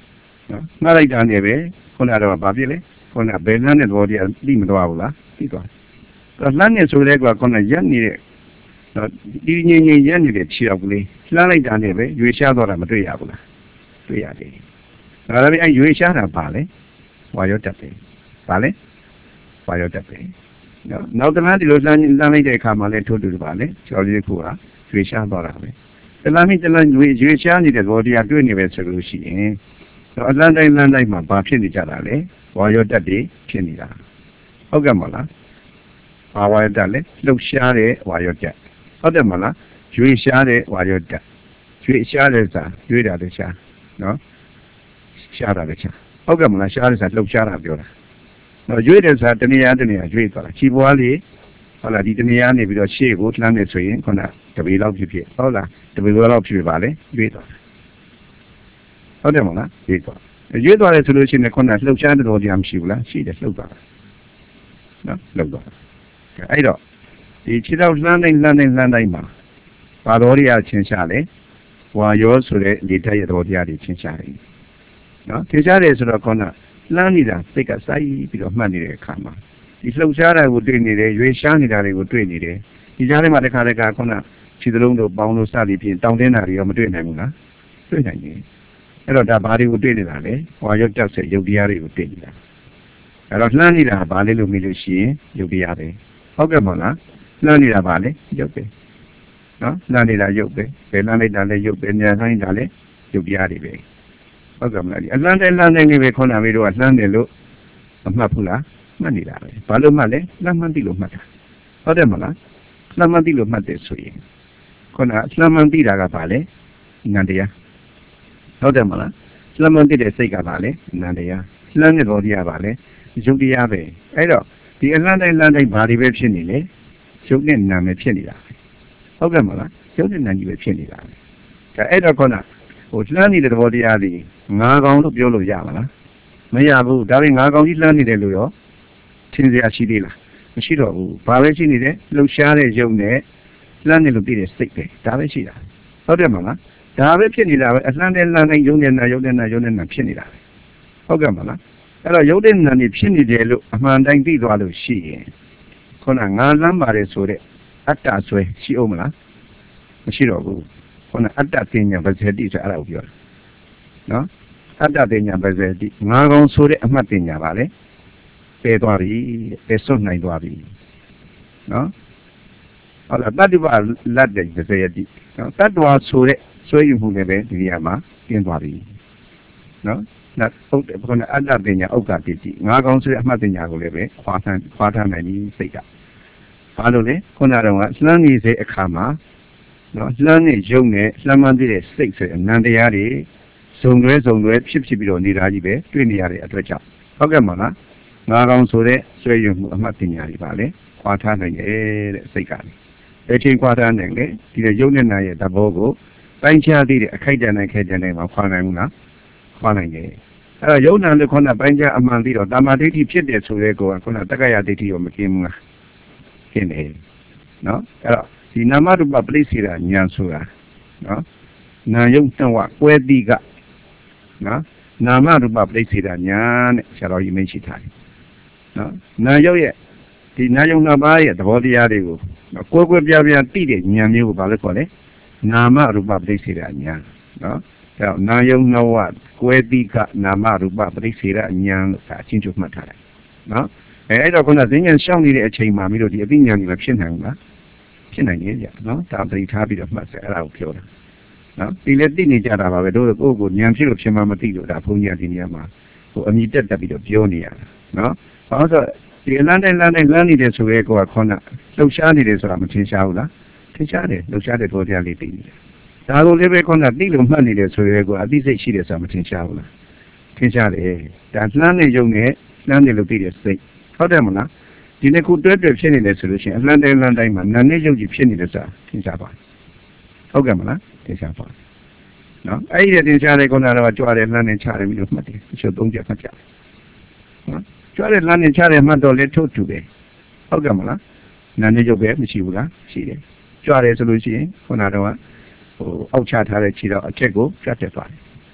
ငှားလိုက်တာနဲ့ပဲခုနကတော့ဗာပြစ်လေခုနဘယ်လမ်းနဲ့သဘောတရားသိမသွားဘူးလားသိသွားတယ်လမ်းနဲ့ဆိုတဲ့ကွာခုနရက်နေတဲ့ဒီငြိမ်ငြိမ်ရက်နေတဲ့ခြေောက်ကလေးလှမ်းလိုက်တာနဲ့ပဲရွေရှားသွားတာမတွေ့ရဘူးလားတွေ့ရတယ်ဒါလည်းအဲရွေရှားတာပါလေဝါရောတက်ပဲပါလေဝါရောတက်ပဲနော်နောက်တလားဒီလိုလှမ်းလှမ်းလိုက်တဲ့အခါမှာလည်းထိုးတူပါလေကျော်လေးခုကရွေရှားသွားတာပဲတလားမိတလားရွေရွေရှားနေတဲ့သဘောတရားတွေ့နေပဲဆိုလို့ရှိရင်အလန်းတိုင်းလန်းတိုင်းမှာဘာဖြစ်နေကြတာလဲဝါရောတက်တွေဖြစ်နေတာဟုတ်ကဲ့မလားဘာဝါရောတက်လဲလှုပ်ရှားတဲ့ဝါရောတက်ဟုတ်တယ်မလားရွေရှားတဲ့ဝါရောတက်ရွေရှားတဲ့စာရွေတာလည်းရှားနော်ရှားတာလည်းရှားဟုတ်ကဲ့မလားရှားတဲ့စာလှုပ်ရှားတာပြောတာနော်ရွေတဲ့စာတနေရာတနေရာရွေသွားတာခြေပွားလေးဟုတ်လားဒီတနေရာနေပြီးတော့ရှေ့ကိုလှမ်းနေဆိုရင်ခုနတပေလောက်ဖြစ်ဖြစ်ဟုတ်လားတပေလောက်ဖြစ်ဖြစ်ပါလေရွေသွားဟုတ်တယ်မလားရွေသွားရွေသွားတယ်ဆိုလို့ရှိရင်ခုနလှုပ်ရှားတဲ့တော်တရားမရှိဘူးလားရှိတယ်လှုပ်သွားတာနော်လှုပ်သွားအဲ့တော့ဒီခြေထောက်လှမ်းတိုင်းလှမ်းတိုင်းလှမ်းတိုင်းမှာဘာတော်ရချင်းရှာလဲဝါရောဆိုတဲ့လေတက်ရဲ့တော်တရားတွေချင်းရှာတယ်နော်ထင်ရှားတယ်ဆိုတော့ခေါင်းကလှမ်းနေတာစိတ်ကစိုက်ပြီးတော့မှတ်နေတဲ့အခါမှာဒီလှုပ်ရှားတာကိုတွေ့နေတယ်ရွေရှားနေတာတွေကိုတွေ့နေတယ်ဒီကြားထဲမှာတစ်ခါတည်းကခေါင်းကခြေသလုံးတို့ပေါင်းလို့စသည်ဖြင့်တောင်းတင်းတာတွေရောမတွေ့နိုင်ဘူးလားတွေ့နိုင်တယ်အဲ့တော့ဒါဘာတွေကိုတွေ့နေတာလဲဝါရောတက်ဆက်ရုပ်တရားတွေကိုတွေ့နေတာအဲ့တော့လှမ်းနေတာဘာလဲလို့မေးလို့ရှိရင်ရုပ်တရားပဲဟုတ်ကဲ့မလားလှမ်းနေတာပါလေရုပ်ပဲနော်လှမ်းနေတာရုပ်ပဲဘယ်လှမ်းလိုက်တာလဲရုပ်ပဲညာဆိုင်တာလဲရုပ်တရားတွေပဲဟုတ်ကဲ့မလားဒီအလှမ်းတိုင်းလှမ်းတိုင်းလေးပဲခေါင်းနာမေးတော့လှမ်းတယ်လို့မမှတ်ဘူးလားမှတ်နေတာပဲဘာလို့မှတ်လဲလှမ်းမှန်းသိလို့မှတ်တာဟုတ်တယ်မလားလှမ်းမှန်းသိလို့မှတ်တယ်ဆိုရင်ခေါင်းနာလှမ်းမှန်းသိတာကဘာလဲဉာဏ်တရားဟုတ်တယ်မလားလှမ်းမှန်းသိတဲ့စိတ်ကဘာလဲဉာဏ်တရားလှမ်းတဲ့ဘောတရားပါလေရုပ်တရားပဲအဲ့တော့ဒီအလှမ်းတိုင်းလှမ်းတိုင်းဘာတွေပဲဖြစ်နေလဲရုပ်နဲ့နာမ်ပဲဖြစ်နေတာဟုတ်ကဲ့မလားရုပ်နဲ့နာမ်ကြီးပဲဖြစ်နေတာဒါအဲ့တော့ခေါင်းကဟိုလှမ်းနေတဲ့သဘောတရားတွေငါးကောင်လို့ပြောလို့ရမလားမရဘူးဒါပေမဲ့ငါးကောင်ကြီးလှမ်းနေတယ်လို့ရောထင်စရာရှိသေးလားမရှိတော့ဘူးဘာပဲရှိနေတယ်လှုပ်ရှားတဲ့ရုပ်နဲ့လှမ်းနေလို့သိတဲ့စိတ်ပဲဒါပဲရှိတာဟုတ်တယ်မလားဒါပဲဖြစ်နေတာပဲအလှမ်းတဲ့လှမ်းတဲ့ရုပ်နဲ့နာရုပ်နဲ့နာရုပ်နဲ့နာဖြစ်နေတာဟုတ်ကဲ့မလားအဲ့တော့ရုပ်တဲ့နာနေဖြစ်နေတယ်လို့အမှန်တိုင်းသိသွားလို့ရှိရင်ခုနငါလမ်းပါတယ်ဆိုတဲ့အတ္တဆွဲရှိအောင်မလားမရှိတော့ဘူးခုနအတ္တတင်ညာပဇေတိဆိုအဲ့ဒါကိုပြောတာနော်အတ္တတင်ညာပဇေတိငါကောင်ဆိုတဲ့အမှတ်တင်ညာပါလေပယ်သွားပြီပယ်စွန့်နိုင်သွားပြီနော်ဟုတ်လားတတ္တိပလတ်တဲ့ပဇေတိနော်တတ္တဝါဆိုတဲ့ဆွဲယူမှုလည်းပဲဒီနေရာမှာကျင်းသွားပြီနော်那ဟုတ်တယ်ဘုရားအတ္တပညာဥက္ကတိတိငါကောင်းဆိုတဲ့အမှတ်ပညာကိုလည်းပဲခွာထမ်းခွာထမ်းနိုင်ပြီစိတ်ကဘာလို့လဲခုနကတော့လှမ်းနေစေအခါမှာနော်လှမ်းနေရုပ်နဲ့လှမ်းမှန်းသိတဲ့စိတ်ဆိုတဲ့အနန္တရားတွေဇုံတွဲဇုံတွဲဖြစ်ဖြစ်ပြီးတော့နေတာကြီးပဲတွေ့နေရတဲ့အတွက်ကြောင့်ဟုတ်ကဲ့မလားငါကောင်းဆိုတဲ့ဆွဲယူမှုအမှတ်ပညာတွေပါလေခွာထမ်းနိုင်တယ်တဲ့စိတ်ကလည်းအချင်းခွာထမ်းနိုင်လေဒီလိုရုပ်နဲ့နာရဲ့သဘောကိုတိုင်းခြားသိတဲ့အခိုက်တန်တဲ့ခဲတန်တဲ့မှာခွာနိုင်ဘူးလားခွာနိုင်တယ်အဲ့တော့ယုံနာလို့ခေါင်းကပိုင်းခြားအမှန်သိတော့တာမာဒိဋ္ဌိဖြစ်တယ်ဆိုတဲ့ကောကခုနတက္ကရာဒိဋ္ဌိရောမกินဘူးလားกินတယ်နော်အဲ့တော့ဒီနာမရူပပရိစ္ဆေဒဉာဏ်ဆိုတာနော်နာယုံတဝကွဲတိကနော်နာမရူပပရိစ္ဆေဒဉာဏ်နဲ့ဆရာတော်ကြီးမိတ်ရှိထားတယ်နော်နာယုံရဲ့ဒီနာယုံနှစ်ပါးရဲ့သဘောတရားတွေကိုကွဲကွဲပြားပြားသိတဲ့ဉာဏ်မျိုးကိုဘာလို့ခေါ်လဲနာမရူပပရိစ္ဆေဒဉာဏ်နော်အဲ့တော့နာယုံနဝကွဲတိကနာမရူပပရိစ္ဆေဒဉာဏ်လို့ဒါအချင်းချုပ်မှတ်ထားတယ်နော်အဲအဲ့တော့ခုနဈဉ္ဉံရှောင်းနေတဲ့အချိန်မှာပြီးတော့ဒီအသိဉာဏ်ကြီးမဖြစ်နိုင်ဘူးလားဖြစ်နိုင်တယ်ကြနော်ဒါပရိထားပြီးတော့မှတ်စအဲ့ဒါကိုပြောတာနော်ဒီလည်းသိနေကြတာပါပဲတို့ကိုယ့်ကိုဉာဏ်ဖြစ်လို့ဖြစ်မှမသိလို့ဒါဘုန်းကြီးကဒီနေရာမှာဟိုအမိတက်တက်ပြီးတော့ပြောနေရတာနော်ဘာလို့ဆိုဒီလမ်းတိုင်းလမ်းတိုင်းလမ်းနေတယ်ဆိုရဲကိုကခေါင်းကလှုပ်ရှားနေတယ်ဆိုတာမထင်ရှားဘူးလားထင်ရှားတယ်လှုပ်ရှားတဲ့တော်တရားလေးသိနေတယ်ဒါကိုလည်းပဲခေါင်းကသိလို့မှတ်နေတယ်ဆိုရဲကိုအသိစိတ်ရှိတယ်ဆိုတာမထင်ရှားဘူးလားထင်ရှားတယ်ဒါလှမ်းနေရုံနဲ့လှမ်းနေလို့သိတဲ့စိတ်ဟုတ်တယ်မလားဒီနေ့ခုတွဲတွဲဖြစ်နေတယ်ဆိုလို့ရှိရင်အလှမ်းတိုင်းလမ်းတိုင်းမှာနာနဲ့ရုပ်ကြီးဖြစ်နေတယ်ဆိုတာထင်ရှားပါဟုတ်ကဲ့မလားထင်ရှားပါနော်အဲ့ဒီတင်ရှားတဲ့ကုဏတော်ကကြွားတယ်လှမ်းနေချတယ်ပြီးတော့မှတ်တယ်အချို့သုံးချက်မှတ်ကြတယ်နော်ကြွားတယ်လှမ်းနေချတယ်မှတ်တော့လေထုတ်တူတယ်ဟုတ်ကဲ့မလားနာနဲ့ရုပ်ပဲမရှိဘူးလားရှိတယ်ကြွားတယ်ဆိုလို့ရှိရင်ခုနတော့ဟိုအောက်ချထားတဲ့ခြေတော့အချက်ကိုပြတ်တက်သွားတယ်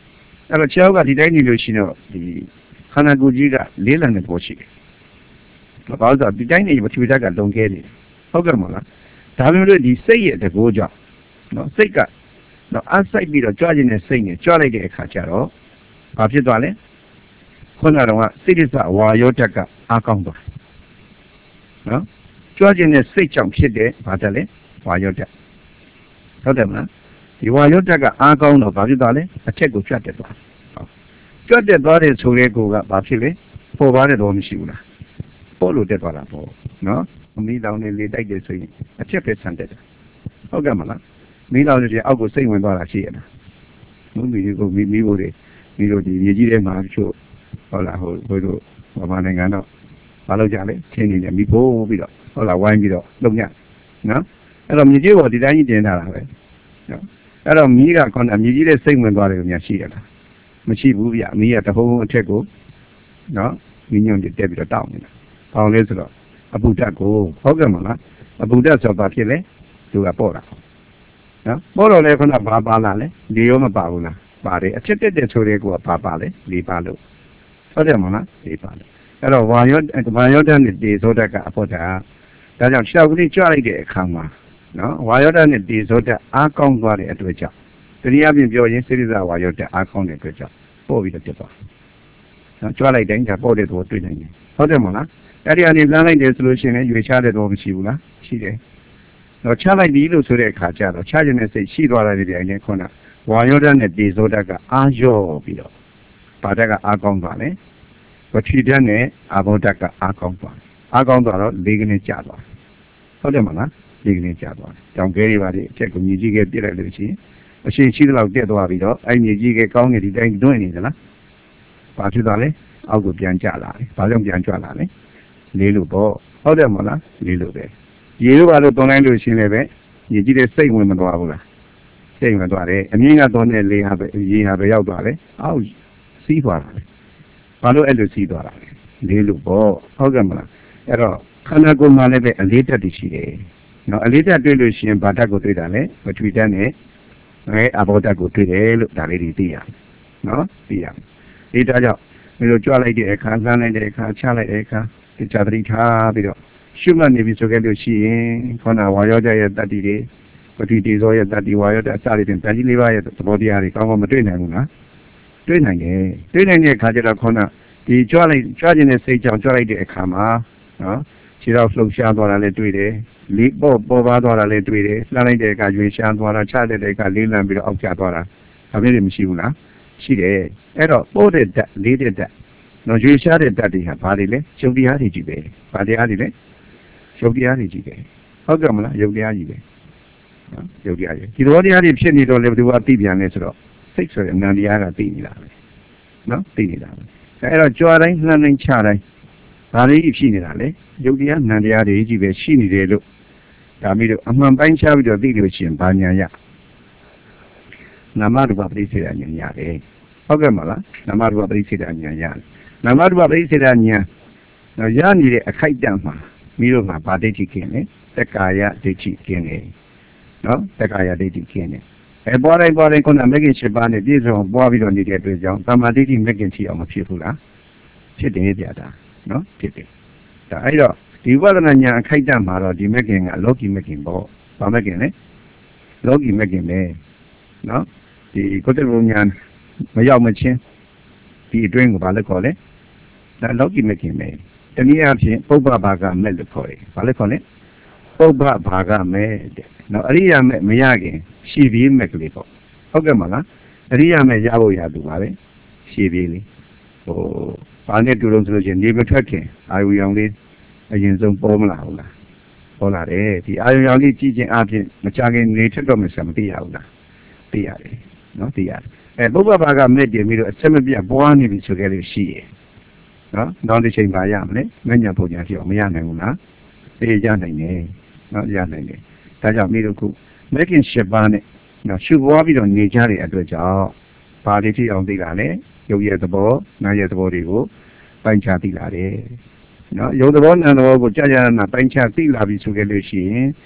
အဲ့တော့ခြေထောက်ကဒီတိုင်းနေလို့ရှိတော့ဒီခန္ဓာကိုယ်ကြီးကလေးလံတဲ့ပေါ်ရှိတယ်။ဘာလို့ဆိုတော့ဒီတိုင်းနေပထဝီဓာတ်ကလုံခဲနေတယ်ဟုတ်ကဲ့မလားဒါမျိုးလို့ဒီစိတ်ရဲ့တကိုးကြောင့်နော်စိတ်ကတော့အဆိုင်ပြီးတော့ကြွခြင်းနဲ့စိတ်နဲ့ကြွလိုက်တဲ့အခါကျတော့ဘာဖြစ်သွားလဲခုနကတော့စိတ္တစဝါယောဓာတ်ကအားကောင်းသွားနော်ကြွခြင်းနဲ့စိတ်ကြောင့်ဖြစ်တဲ့ဘာဓာတ်လဲဝါယောဓာတ်ဟုတ်တယ်မလားဒီဝါယောဓာတ်ကအားကောင်းတော့ဘာဖြစ်သွားလဲအထက်ကိုပြတ်တက်သွားကြွတက်သွားတဲ့ဆိုတဲ့ကိုကဘာဖြစ်လဲပေါ်ပါတဲ့တော့မရှိဘူးလားပေါ်လို့တက်သွားတာပေါ့နော်မီးလောင်နေလေတိုက်တယ်ဆိုရင်အထက်ပဲဆန်တက်တယ်ဟုတ်ကဲ့မလားမီးလောင်နေတယ်အောက်ကိုစိတ်ဝင်သွားတာရှိရတာမုန်းမီးကိုမီးမီးဖို့တွေမီးတို့ဒီမြေကြီးထဲမှာချို့ဟုတ်လားဟိုဘိုးတို့ဘာမှနိုင်ငံတော့မလုပ်ကြလေချင်းနေတယ်မီးဖို့ပြီးတော့ဟုတ်လားဝိုင်းပြီးတော့လုံညနော်အဲ့တော့မြေကြီးပေါ်ဒီတိုင်းကြီးတင်ထားတာပဲနော်အဲ့တော့မီးကခေါင်းမြေကြီးထဲစိတ်ဝင်သွားတယ်ကိုများရှိရလားမရှိဘူးဗျမီးကတဟုံးအထက်ကိုနော်မီးညွန့်တက်ပြီးတော့တောက်နေတာပေါင်လဲဆိုတော့အပူဓာတ်ကိုဟုတ်ကဲ့မလားအပူဓာတ်ဆိုတော့ဖြစ်လဲသူကပေါ့တာနော်ပေါ့တော့လဲခုနဘာပါလာလဲဒီရောမပါဘူးလားပါတယ်အချက်တက်တဲ့ဆိုတဲ့ကိုကဘာပါလဲလေးပါလို့ဟုတ်တယ်မလားလေးပါလို့အဲ့တော့ဝါယောဝါယောဓာတ်နဲ့တေဇောဓာတ်ကအဖို့ဓာတ်ဒါကြောင့်ခြေောက်ကလေးကြွလိုက်တဲ့အခါမှာနော်ဝါယောဓာတ်နဲ့တေဇောဓာတ်အားကောင်းသွားတဲ့အတွက်ကြောင့်တနည်းအားဖြင့်ပြောရင်စိတ္တဝါယောဓာတ်အားကောင်းတဲ့အတွက်ကြောင့်ပို့ပြီးတော့ပြတ်သွားနော်ကြွလိုက်တိုင်းကပို့တဲ့တော့တွေ့နိုင်တယ်ဟုတ်တယ်မလားအဲ့ဒီအနေနဲ့လမ်းလိုက်တယ်ဆိုလို့ရှိရင်ရွေချတဲ့တော့မရှိဘူးလားရှိတယ်တော့ချလိုက်ပြီလို့ဆိုတဲ့အခါကျတော့ချခြင်းနဲ့စိတ်ရှိသွားတဲ့ဒီအရင်ခုနဝါယောဓာတ်နဲ့တေဇောဓာတ်ကအာရော့ပြီးတော့ဘာဓာတ်ကအားကောင်းသွားလဲပထဝီဓာတ်နဲ့အာဘောဓာတ်ကအားကောင်းသွားအားကောင်းသွားတော့လေးကနေကျသွားဟုတ်တယ်မလားလေးကနေကျသွားတောင်ကဲတွေပါလေအထက်ကမြေကြီးကပြစ်လိုက်လို့ရှိရင်အရှိရှိသလောက်တက်သွားပြီးတော့အဲ့မြေကြီးကကောင်းနေဒီတိုင်းတွင်းနေသလားဘာဖြစ်သွားလဲအောက်ကိုပြန်ကျလာတယ်ဘာကြောင့်ပြန်ကျလာလဲလေးလို့ပေါ့ဟုတ်တယ်မလားလေးလို့ပဲရေလို့ပါလို့တွန်းလိုက်လို့ရှိရင်လည်းပဲရေကြီးတဲ့စိတ်ဝင်မသွားဘူးလားစိတ်ဝင်သွားတယ်အမြင့်ကတော့နဲ့လေးဟာပဲရေဟာပဲရောက်သွားတယ်အောက်စီးသွားတာလေဘာလို့အဲ့လိုစီးသွားတာလဲလေးလို့ပေါ့ဟုတ်ကဲ့မလားအဲ့တော့ခန္ဓာကိုယ်မှာလည်းပဲအလေးတက်တည်ရှိတယ်နော်အလေးတက်တွေ့လို့ရှိရင်ဘာဓာတ်ကိုတွေ့တာလဲပထဝီဓာတ်နဲ့အဲအဘောဓာတ်ကိုတွေ့တယ်လို့ဒါလေးတွေသိရနော်သိရဒီဒါကြောင့်ဒီလိုကြွလိုက်တဲ့အခါလှမ်းလိုက်တဲ့အခါချလိုက်တဲ့အခါဒီချာတိထားပြီးတော့ရှုမှတ်နေပြီဆိုကြလို့ရှိရင်ခေါနာဝါယောဓာတ်ရဲ့တတ္တိတွေပထဝီတေဇောရဲ့တတ္တိဝါယောဓာတ်အစတွေတင်တန်ကြီးလေးပါးရဲ့သဘောတရားတွေကောင်းကောင်းမတွေ့နိုင်ဘူးလားတွေ့နိုင်တယ်တွေ့နိုင်တဲ့အခါကျတော့ခေါနာဒီကြွလိုက်ကြွခြင်းနဲ့စိတ်ကြောင့်ကြွလိုက်တဲ့အခါမှာနော်ခြေတော့လှုပ်ရှားသွားတာလည်းတွေ့တယ်လေးပေါ်ပေါ်ပါသွားတာလည်းတွေ့တယ်လှမ်းလိုက်တဲ့အခါရွေရှားသွားတာချတဲ့အခါလေးလံပြီးတော့အောက်ကျသွားတာဒါမျိုးတွေမရှိဘူးလားရှိတယ်အဲ့တော့ပို့တဲ့ဓာတ်လေးတဲ့ဓာတ်နော်ရွေရှားတဲ့ဓာတ်တွေဟာဘာတွေလဲယုတ်တရားတွေကြီးပဲဘာတရားတွေလဲယုတ်တရားတွေကြီးပဲဟုတ်ကဲ့မလားယုတ်တရားကြီးပဲနော်ယုတ်တရားကြီးဒီသဘောတရားတွေဖြစ်နေတော့လေဘယ်သူကသိပြန်လဲဆိုတော့စိတ်ဆိုတဲ့နံတရားကသိနေတာပဲနော်သိနေတာပဲအဲ့တော့ကြွားတိုင်းလှမ်းတိုင်းချတိုင်းဘာလေးဖြစ်နေတာလဲယုတ်တရားနံတရားတွေကြီးပဲရှိနေတယ်လို့ဒါမျိုးတော့အမှန်ပိုင်းခြားပြီးတော့သိလို့ရှိရင်ဘာညာရနာမရူပပရိစ္ဆေဒဉာဏ်ရတယ်ဟုတ်ကဲ့မလားနာမရူပပရိစ္ဆေဒဉာဏ်ရတယ်နာမရူပပရိစ္ဆေဒဉာဏ်တော့ရနေတဲ့အခိုက်အတန့်မှာမိတို့မှာဗာဒိဋ္ဌိခင်းတယ်တက္ကာယဒိဋ္ဌိခင်းတယ်နော်တက္ကာယဒိဋ္ဌိခင်းတယ်အဲပွားတိုင်းပွားတိုင်းခုနမဂ္ဂင်၈ပါးနဲ့ပြည့်စုံပွားပြီးတော့နေတဲ့အတွက်ကြောင့်သမာဓိဋ္ဌိမဂ္ဂင်ရှိအောင်မဖြစ်ဘူးလားဖြစ်တယ်ပြတာနော်ဖြစ်တယ်ဒါအဲ့တော့ဒီဝိပဿနာဉာဏ်အခိုက်အတန့်မှာတော့ဒီမဂ္ဂင်ကလောကီမဂ္ဂင်ပေါ့ဗာမဂ္ဂင်လေလောကီမဂ္ဂင်ပဲနော်ဒီကုတ္တရဉာဏ်မရောက်မချင်းဒီအတွင်းကိုဘာလို့ခေါ်လဲဒါလောကီမဂ္ဂင်ပဲတနည်းအားဖြင့်ပုပ္ပဘာဂမဲ့လို့ခေါ်တယ်ဘာလို့ခေါ်လဲပုပ္ပဘာဂမဲ့တဲ့နော်အရိယာမဲ့မရခင်ရှည်ပြေးမဲ့ကလေးပေါ့ဟုတ်ကဲ့မလားအရိယာမဲ့ရဖို့ရသူပါပဲရှည်ပြေးလေးဟိုဘာနဲ့တူလို့ဆိုလို့ချင်းနေမထွက်ခင်အာယုရောင်လေးအရင်ဆုံးပေါ်မလာဘူးလားပေါ်လာတယ်ဒီအာယုရောင်လေးကြည့်ခြင်းအပြင်မကြခင်နေထွက်တော့မှဆက်မသိရဘူးလားသိရတယ်နော်သိရတယ်အဲပုပ္ပဘာဂမဲ့တင်ပြီးတော့အဆက်မပြတ်ပွားနေပြီဆိုကြလို့ရှိရနော်နောက်တစ်ချိန်ပါရမလဲမညာပုံညာဖြစ်အောင်မရနိုင်ဘူးလားသိရနိုင်တယ်နော်ရနိုင်တယ်ဒါကြောင့်မိတို့ခုမဂ္ဂင်၈ပါးနဲ့နော်ရှုပွားပြီးတော့နေကြတဲ့အတွက်ကြောင့်ဘာလေးဖြစ်အောင်သိလာလဲယုတ်ရဲ့သဘောနာရဲ့သဘောတွေကိုပိုင်းခြားသိလာတယ်နော်ယုတ်သဘောနာသဘောကိုကြာကြာနာပိုင်းခြားသိလာပြီဆိုကြလို့ရှိရင်သိ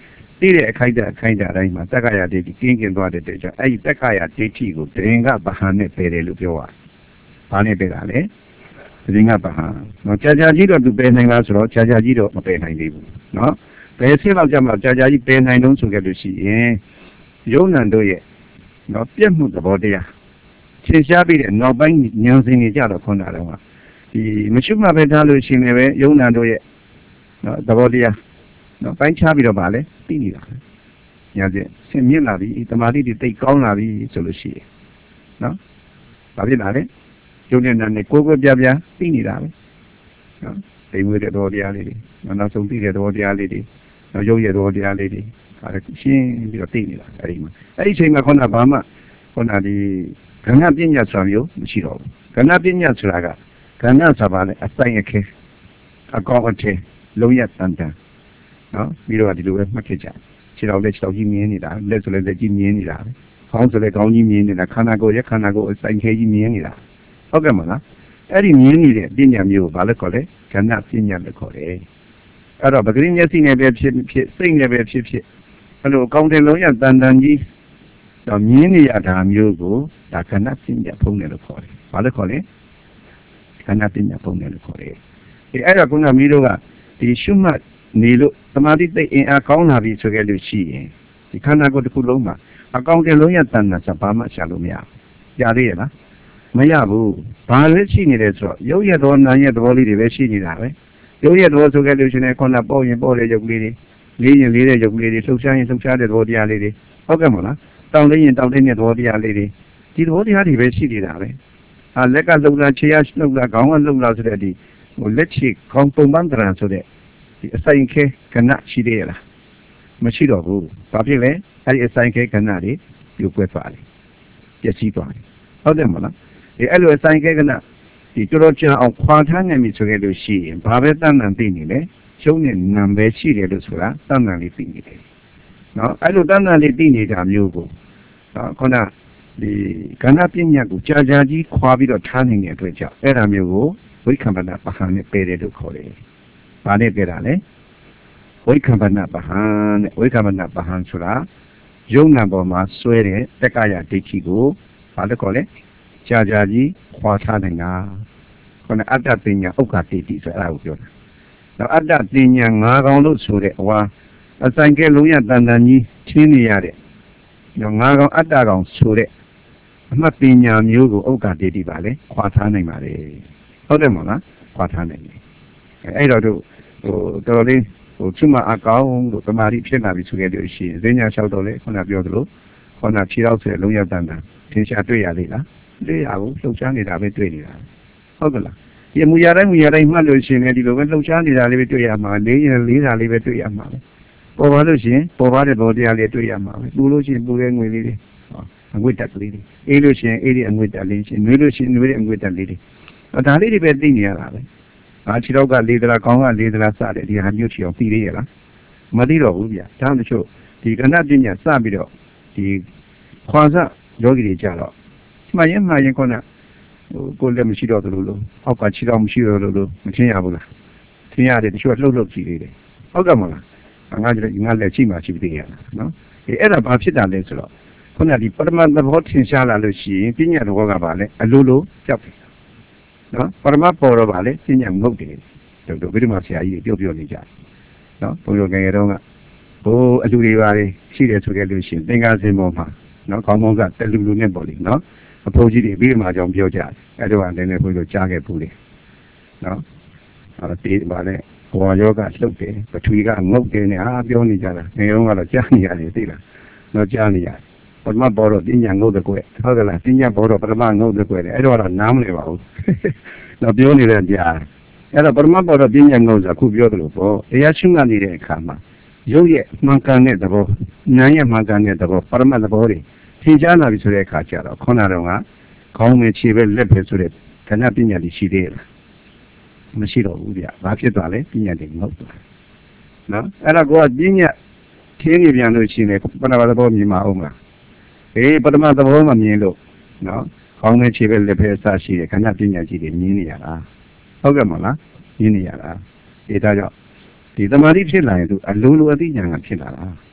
သိတဲ့အခိုက်အခိုက်အတိုင်းမှာတက္ကရာဒိဋ္ဌိကင်းကင်းသွားတဲ့တဲ့ကြောင့်အဲ့ဒီတက္ကရာဒိဋ္ဌိကိုတရင်ကဗဟန်နဲ့ပယ်တယ်လို့ပြောတာဘာနဲ့ပယ်တာလဲတရင်ကဗဟန်နော်ကြာကြာကြီးတော့သူပယ်နိုင်လားဆိုတော့ကြာကြာကြီးတော့မပယ်နိုင်သေးဘူးနော်ဘယ်ဆင်းလောက်ကြမှာကြာကြာကြီးပယ်နိုင်လုံးဆိုခဲ့လို့ရှိရင်ယုံနံတို့ရဲ့နော်ပြက်မှုသဘောတရားရှင်းရှားပြီးတဲ့နောက်ပိုင်းဉာဏ်စဉ်တွေကြတော့ခွန်တာတော့ဒီမရှိမှပဲထားလို့ရှိနေပဲယုံနံတို့ရဲ့နော်သဘောတရားနော်ပိုင်းခြားပြီးတော့ဗာလဲသိနေတာညာကျဆင်မြင့်လာပြီတမာတိတွေတိတ်ကောင်းလာပြီဆိုလို့ရှိရင်နော်ဘာဖြစ်လာလဲယုံနဲ့နာနဲ့ကိုယ်ကိုယ်ပြပြသိနေတာပဲနော်တိမ်ဝဲတဲ့သဘောတရားလေးတွေနောက်ဆုံးသိတဲ့သဘောတရားလေးတွေနောက်ရုပ်ရဲ့သဘောတရားလေးတွေဒါရှင်းပြီးတော့သိနေတာအဲ့ဒီမှာအဲ့ဒီအချိန်မှာခုနဘာမှခုနဒီကဏ္ဍပညာဆိုတာမျိုးမရှိတော့ဘူးကဏ္ဍပညာဆိုတာကကဏ္ဍဆိုတာဘာလဲအဆိုင်အခဲအကောင့်အထည်လုံးရတန်တန်နော်ပြီးတော့ဒီလိုပဲမှတ်ခဲ့ကြခြေတော်လက်ခြေတော်ကြီးမြင်နေတာလက်ဆိုလည်းလက်ကြီးမြင်နေတာပဲခေါင်းဆိုလည်းခေါင်းကြီးမြင်နေတာခန္ဓာကိုယ်ရဲ့ခန္ဓာကိုယ်အဆိုင်ခဲကြီးမြင်နေတာဟုတ်ကဲ့မလားအဲ့ဒီမြင်နေတဲ့ပညာမျိုးကိုဘာလို့ခေါ်လဲကဏ္ဍပညာလို့ခေါ်တယ်အဲ့တော့ပဂရိမျက်စိနဲ့ပဲဖြစ်ဖြစ်စိတ်နဲ့ပဲဖြစ်ဖြစ်အဲ့လိုအကောင့်တွေလုံးရတန်တန်ကြီးတော့မြင်နေရတာမျိုးကိုဒါကဏ္ဍပညာဖုံးတယ်လို့ခေါ်တယ်ဘာလို့ခေါ်လဲကဏ္ဍပညာဖုံးတယ်လို့ခေါ်တယ်အဲအဲ့တော့ခုနမီးတို့ကဒီရှုမှတ်နေလို့သမာဓိသိအင်အားကောင်းလာပြီဆိုခဲ့လို့ရှိရင်ဒီခန္ဓာကိုယ်တစ်ခုလုံးမှာအကောင့်တွေလုံးရတန်တာစဘာမှရှာလို့မရဘူးကြားသေးရဲ့လားမရဘူးဘာလို့ရှိနေလဲဆိုတော့ရုပ်ရသောနာရဲ့သဘောလေးတွေပဲရှိနေတာပဲရုပ်ရသောဆိုခဲ့လို့ရှိရင်ခုနပေါ့ရင်ပေါ့တဲ့ရုပ်လေးတွေလေးရင်လေးတဲ့ရုပ်လေးတွေလှုပ်ရှားရင်လှုပ်ရှားတဲ့သဘောတရားလေးတွေဟုတ်ကဲ့မလားတောင်းလေးရင်တောင်းလေးတဲ့သဘောတရားလေးတွေဒီသဘောတရားတွေပဲရှိနေတာပဲအာလက်ကလှုပ်လာခြေရလှုပ်လာခေါင်းကလှုပ်လာဆိုတဲ့ဒီဟိုလက်ချီခေါင်းပုံပန်းတရံဆိုတဲ့ဒီအဆိုင်ခဲကဏ္ဍရှိသေးရလားမရှိတော့ဘူးဘာဖြစ်လဲအဲ့ဒီအဆိုင်ခဲကဏ္ဍတွေပြိုကွဲသွားတယ်ပျက်စီးသွားတယ်ဟုတ်တယ်မလားဒီအဲ့လိုအဆိုင်ခဲကဏ္ဍဒီတော်တော်ကြာအောင်ခွာထားနိုင်ပြီဆိုခဲ့လို့ရှိရင်ဘာပဲတန်တန်သိနေလဲရှုံးတဲ့နံပဲရှိတယ်လို့ဆိုတာတန်တန်လေးသိနေတယ်နော်အဲ့လိုတန်တန်လေးသိနေတာမျိုးကိုနော်ခုနဒီကဏ္ဍပညာကိုကြာကြာကြီးခွာပြီးတော့ထားနေတဲ့အတွက်ကြောင့်အဲ့ဒါမျိုးကိုဝိက္ခမဏပဟံနဲ့ပယ်တယ်လို့ခေါ်တယ်။ဘာနဲ့ပယ်တာလဲဝိက္ခမဏပဟံနဲ့ဝိက္ခမဏပဟံဆိုတာယုံနာပေါ်မှာဆွဲတဲ့တက္ကရာဒိဋ္ဌိကိုဘာလို့ခေါ်လဲကြာကြာကြီးခွာထားနေတာခုနအတ္တပညာဥက္ကဋ္ဌိတိဆိုအဲ့ဒါကိုပြောတာ။နောက်အတ္တပညာငါးကောင်လို့ဆိုတဲ့ဟောအဆိုင်ကဲလုံးရတန်တန်ကြီးချင်းနေရတဲ့ငါးကောင်အတ္တကောင်ဆိုတဲ့အမှတ်ပညာမျိုးကိုဥက္ကဋ္ဌိတိပါလေခွာထားနိုင်ပါလေဟုတ်တယ်မလားခွာထားနိုင်တယ်အဲ့တော့တို့ဟိုတော်တော်လေးဟိုချွတ်မအကောင်လို့တမာတိဖြစ်လာပြီဆိုခဲ့လို့ရှိရင်ဈဉ္ညာလျှောက်တော့လေခုနပြောသလိုခုနဖြေတော့ဆိုတဲ့လုံးရတန်တန်သင်ရှားတွေ့ရသေးလားတွေ့ရဘူးလှုပ်ရှားနေတာပဲတွေ့နေတာဟုတ်ကလားဒီမူရတိုင်းမူရတိုင်းမှတ်လို့ရှိရင်ဒီလိုပဲလှုပ်ရှားနေတာလေးပဲတွေ့ရမှာလေးရင်လေးတာလေးပဲတွေ့ရမှာပေါ်ပါလို့ရှိရင်ပေါ်ပါတဲ့ဘောတရားလေးတွေ့ရမှာပဲပူလို့ရှိရင်ပူတဲ့ငွေလေးတွေအငွေ့တက်လေးတွေအေးလို့ရှိရင်အေးတဲ့အငွေ့တက်လေးရှိနွေးလို့ရှိရင်နွေးတဲ့အငွေ့တက်လေးတွေဒါလေးတွေပဲသိနေရတာပဲအာခြေတော့ကလေးသလားခေါင်းကလေးသလားစတဲ့ဒီဟာမျိုးချီအောင်သိသေးရလားမသိတော့ဘူးဗျာဒါမှမဟုတ်ဒီကဏ္ဍပညာစပြီးတော့ဒီခွာစယောဂီတွေကြတော့မှရင်မှရင်ခေါင်းကဟိုကိုယ်လည်းမရှိတော့သလိုလိုအောက်ကခြေတော့မရှိတော့လို့မထင်ရဘူးလားထင်ရတယ်တချို့ကလှုပ်လှုပ်ကြည့်သေးတယ်ဟုတ်ကဲ့မလားငါကြည့်ငါလည်းရှိမှရှိသေးရလားနော်အဲအဲ့ဒါဘာဖြစ်တာလဲဆိုတော့ခုနကဒီပရမတ်သဘောထင်ရှားလာလို့ရှိရင်ပညာသဘောကပါလဲအလိုလိုကြောက်တယ်နော်ပရမတ်ပေါ်တော့ပါလေပညာငုတ်တယ်တို့တို့ဘိဓမ္မာဆရာကြီးပြောပြောနေကြတယ်နော်ဘုရားငယ်ငယ်တုန်းကဟိုအလူတွေပါလေရှိတယ်ဆိုခဲ့လို့ရှိရင်သင်္ကားစင်ပေါ်မှာနော်ခေါင်းပေါင်းကတလူလူနဲ့ပေါ့လေနော်အဖိုးကြီးတွေဘိဓမ္မာကြောင့်ပြောကြတယ်အဲ့တော့လည်းလည်းဘုရားကြားခဲ့ဘူးလေနော်အဲ့ဒီပါလေဘဝယောဂလှုပ်တယ်ပထဝီကငုတ်တယ်နဲ့အားပြောနေကြတာငယ်တုန်းကတော့ကြားနေရတယ်သိလားတော့ကြားနေရတယ်ပရမတ်ဘောတော့ပညာငုတ်တဲ့ကွယ်ဟုတ်ကဲ့လားပညာဘောတော့ပရမတ်ငုတ်တဲ့ကွယ်တယ်အဲ့တော့တော့နားမလည်ပါဘူးတော့ပြောနေတဲ့ကြားအဲ့တော့ပရမတ်ဘောတော့ပညာငုတ်ဆိုအခုပြောသလိုပေါ့တရားရှုမှတ်နေတဲ့အခါမှာရုပ်ရဲ့မှန်ကန်တဲ့သဘောနာမ်ရဲ့မှန်ကန်တဲ့သဘောပရမတ်သဘောတွေထင်ရှားလာပြီဆိုတဲ့အခါကျတော့ခုနကတော့ကခေါင်းနဲ့ခြေပဲလက်ပဲဆိုတဲ့ခဏပညာတွေရှိသေးလားမရှိတော့ဘူးဗျဘာဖြစ်သွားလဲပညာတွေငုတ်သွားနော်အဲ့တော့ကိုကပညာထင်းနေပြန်လို့ရှိရင်ပရမတ်သဘောမြင်မအောင်လားအေးပထမသဘောမှမြင်လို့နော်ခေါင်းနဲ့ခြေပဲလက်ပဲအစရှိတယ်ခဏပညာကြီးတွေမြင်နေရတာဟုတ်ကဲ့မလားမြင်နေရတာဒီဒါကြောင့်ဒီသမာဓိဖြစ်လာရင်သူအလိုလိုအသိဉာဏ်ကဖြစ်လာတာ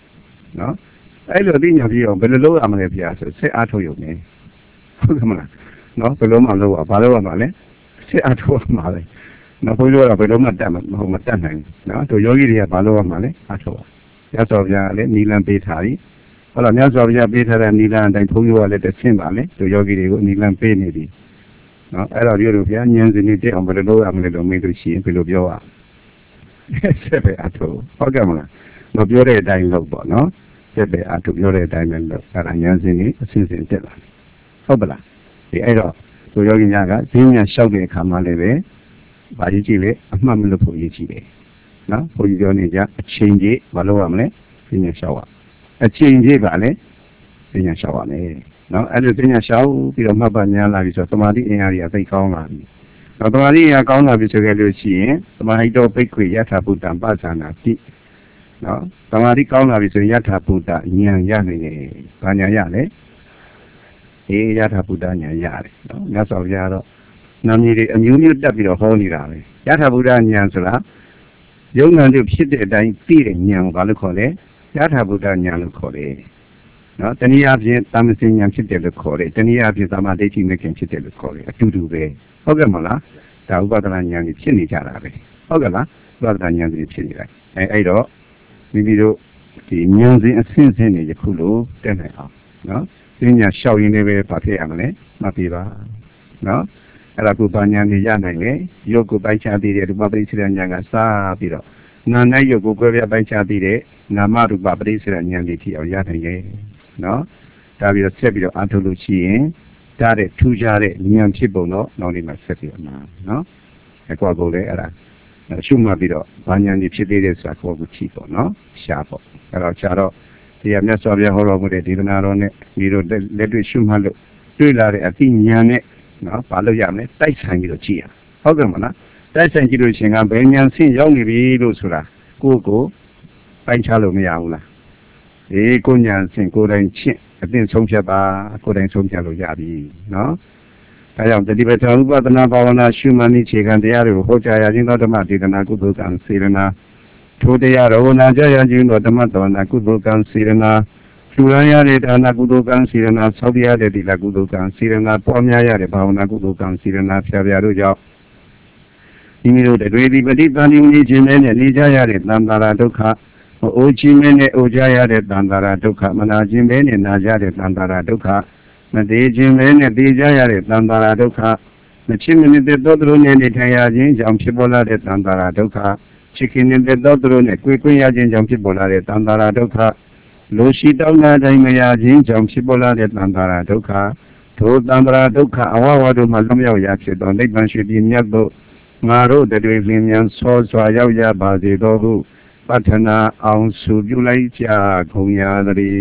နော်အဲ့လိုသိညာပြီးအောင်ဘယ်လိုလုပ်ရမလဲဗျာဆိုစစ်အားထုတ်ရုံနဲ့ဟုတ်ကဲ့မလားနော်ဘယ်လိုမှလုပ်ရဘာလို့ရမှာလဲစစ်အားထုတ်ရမှာလေနော်ဘုန်းကြီးတို့ကဘယ်လိုမှတတ်မဟုတ်မတတ်နိုင်ဘူးနော်တို့ယောဂီတွေကဘာလို့ရမှာလဲအားထုတ်ရမြတ်စွာဘုရားလည်းနီလန်ပေးထားပြီဟုတ်လားမြတ်စွာဘုရားပေးထားတဲ့နီလန်အတိုင်းဘုန်းကြီးကလည်းတစ်ဆင့်ပါလေတို့ယောဂီတွေကိုနီလန်ပေးနေပြီနော်အဲ့တော့ပြောလို့ဗျာဉာဏ်စင်နေတက်အောင်ဘယ်လိုလုပ်ရမလဲလို့မေးလို့ရှိရင်ဘယ်လိုပြောရဆက်ပဲအားထုတ်ဟုတ်ကဲ့မလားမပြောတဲ့အတိုင်းလုပ်ပေါ့နော်ဆက်ပဲအားထုတ်ပြောတဲ့အတိုင်းပဲလုပ်အဲ့ဒါဉာဏ်စင်နေအစဉ်စဉ်တက်လာဟုတ်ပလားဒီအဲ့တော့တို့ယောဂီများကဈဉ္ညာလျှောက်တဲ့အခါမှာလည်းပဲဘာကြီးကြည့်လဲအမှတ်မလို့ဖို့ရည်ကြည့်တယ်နော်ဘုန်းကြီးပြောနေကြအချိန်ကြီးမလုပ်ရမလဲဈဉ္ညာလျှောက်ရအချိန်ကြီးပါလေဈဉ္ညာလျှောက်ရမယ်နော်အဲ့လိုဈဉ္ညာလျှောက်ပြီးတော့မှတ်ပါညာလာပြီဆိုတော့သမာဓိအင်အားကြီးအသိကောင်းလာပြီတော့သမာဓိအင်အားကောင်းလာပြီဆိုကြလို့ရှိရင်သမာဟိတောပိတ်ခွေယထာဘုဒ္ဓံပသနာတိနော်သမာဓိကောင်းလာပြီဆိုရင်ယထာဘုဒ္ဓဉာဏ်ရနိုင်တယ်ဘာဉာဏ်ရလဲအေးယထာဘုဒ္ဓဉာဏ်ရတယ်နော်မြတ်စွာဘုရားတော့နာမည်တွေအမျိုးမျိုးတက်ပြီးတော့ဟောနေတာပဲယထာဘုဒ္ဓဉာဏ်ဆိုတာယုံနာတို့ဖြစ်တဲ့အတိုင်းသိတဲ့ဉာဏ်ကိုဘာလို့ခေါ်လဲယထာဘုဒ္ဓဉာဏ်လို့ခေါ်တယ်နော်တနည်းအားဖြင့်သမ္မစဉာဏ်ဖြစ်တယ်လို့ခေါ်တယ်တနည်းအားဖြင့်သမာဓိဋ္ဌိမဲ့ခင်ဖြစ်တယ်လို့ခေါ်တယ်အတူတူပဲဟုတ်ကဲ့မလားဒါဥပဒနာဉာဏ်ကြီးဖြစ်နေကြတာပဲဟုတ်ကဲ့လားဥပဒနာဉာဏ်ကြီးဖြစ်နေတာအဲအဲ့တော့မိမိတို့ဒီဉာဏ်စဉ်အဆင့်ဆင့်တွေယခုလိုတက်နိုင်အောင်နော်ဉာဏ်လျှောက်ရင်းလေးပဲဘာဖြစ်ရမလဲမှတ်ပြပါနော်အဲ့ဒါကိုဘာဉာဏ်ကြီးရနိုင်လဲရုပ်ကိုပိုက်ချသေးတဲ့ရူပပရိစ္ဆေဉာဏ်ကစပြီးတော့နာနဲ့ရုပ်ကိုကွဲပြားပိုက်ချသေးတဲ့နာမရူပပရိစ္ဆေဉာဏ်တွေထိအောင်ရနိုင်ရဲ့နော်ဒါပြီးတော့ဆက်ပြီးတော့အားထုတ်လို့ရှိရင်ဒါတဲ့ထူးခြားတဲ့ဉာဏ်ဖြစ်ပုံတော့နောက်နေ့မှဆက်ပြီးတော့နော်အကွာကိုလည်းအဲ့ဒါရှုမှတ်ပြီးတော့ဘာဉာဏ်ကြီးဖြစ်သေးတယ်ဆိုတာကိုကိုကြည့်ပေါ့နော်ရှားပေါ့အဲ့တော့ရှားတော့တရားမြတ်စွာဘုရားဟောတော်မူတဲ့ဒေသနာတော်နဲ့ဒီလိုလက်တွေ့ရှုမှတ်လို့တွေ့လာတဲ့အသိဉာဏ်နဲ့နော်ဘာလို့ရမလဲတိုက်ဆိုင်ပြီးတော့ကြည့်ရဟုတ်ကဲ့မလားတိုက်ဆိုင်ကြည့်လို့ရှင်ကဘယ်ဉာဏ်ဆင့်ရောက်နေပြီလို့ဆိုတာကိုယ့်ကိုပိုင်းခြားလို့မရဘူးလားအေးကိုဉာဏ်ဆင့်ကိုယ်တိုင်ချင်းအသိဆုံးဖြတ်ပါကိုယ်တိုင်ဆုံးဖြတ်လို့ရပြီနော်ဒါကြောင့်တတိပဋ္ဌာန်ဥပဒနာဘာဝနာရှုမှတ်နည်းခြေခံတရားတွေကိုဟောကြားရခြင်းသောဓမ္မဒေသနာကုသိုလ်ကံစေရနာထိုတရားတော်နာကြားရခြင်းသောဓမ္မတော်နာကုသိုလ်ကံစေရနာကျူရန်ရတဲ့ဒါနာကုသိုလ်ကံစေရနာဆောက်ရတဲ့ဒီလကုသိုလ်ကံစေရနာပွားများရတဲ့ဘာဝနာကုသိုလ်ကံစေရနာဖြာဖြာတို့ကြောင့်ဒီမိတို့တွေဒီပဋိသန္ဓေနေခြင်းနဲ့နေကြရတဲ့သံဃာဒုက္ခအိုခြင်းနဲ့အိုကြရတဲ့သံဃာဒုက္ခမနာခြင်းနဲ့နာကြတဲ့သံဃာဒုက္ခမသေးခြင်းနဲ့သေးကြရတဲ့သံဃာဒုက္ခမချစ်မနစ်တဲ့သောသူတို့နဲ့နေထိုင်ရခြင်းကြောင့်ဖြစ်ပေါ်လာတဲ့သံဃာဒုက္ခချစ်ခင်တဲ့သောသူတို့နဲ့ကိုယ်ကွင်းရခြင်းကြောင့်ဖြစ်ပေါ်လာတဲ့သံဃာဒုက္ခလိုရှိတောင်းတာတိုင်းမရခြင်းကြောင့်ဖြစ်ပေါ်လာတဲ့သံဃာဒုက္ခထိုသံဃာဒုက္ခအဝဝတို့မှလွတ်မြောက်ရဖြစ်သောနိဗ္ဗာန်ရှိပြီးမြတ်သောငါတို့တည်းလင်းမြန်စောစွာရောက်ရပါစေသောဟုပတ္ထနာအောင်စုပြုလိုက်ကြကုန်ရသတ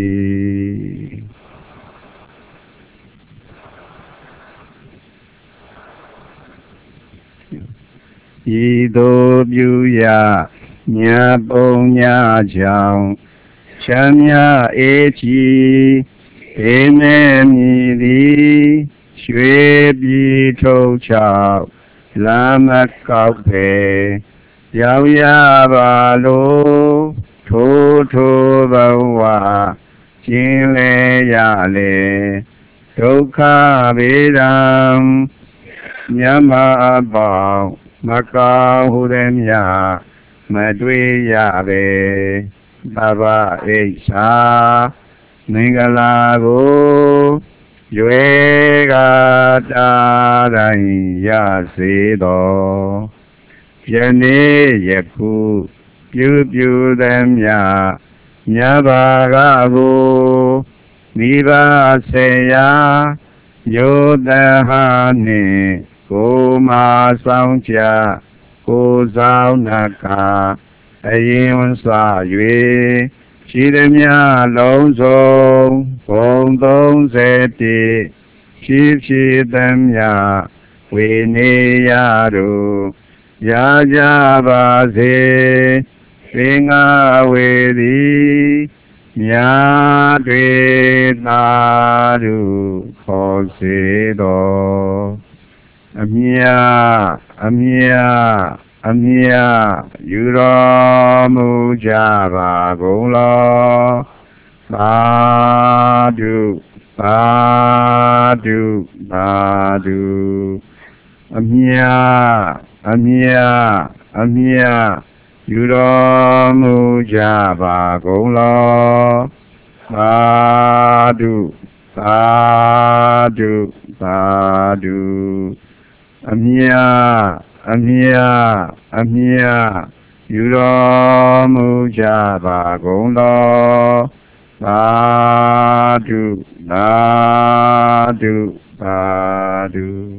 ည်းဤသို့ပြုရညာပုံညာကြောင့်ချမ်းမြအေးချီဒေနေမီသည်ရွှေပြည်ထုတ်ချောက်လာမကောက်ပေရောက်ရပါလို့ထိုးထိုးဘဝကျင်းလေရလေဒုက္ခဗေဒံမြတ်မပေါင်းမကောင်းဟုသည်မြမတွေ့ရပေဘဘအိဆာမင်္ဂလာကိုရွယ်ကတာတိုင်းရစေတော်ယနေ့ယခုပြုပြုသည်မြမြဘာကကိုမိဘဆေယာယောတဟာနှင့်ကိုမာဆောင်ချကိုဆောင်နာကအရင်စွာ၍ရှိသည်မြလုံးစုံဘုံသုံးဆယ်တိဖြစ်ဖြစ်သည်မြဝေနေရတို့ရကြပါစေသင်္ဃဝေသည်မြတ်တွေသာတို့ခေါ်စေတော်အမြအမြအမြယူတော်မူကြပါကုန်လောသာဓုသာဓုသာဓုအမြတ်အမြတ်အမြတ်ယူတော်မူကြပါကုန်လောသာဓုသာဓုသာဓုအမြတ်အမြတ်အမြတ်ယူတော်မူကြပါကုန်လောသာဓုသာဓုသာဓု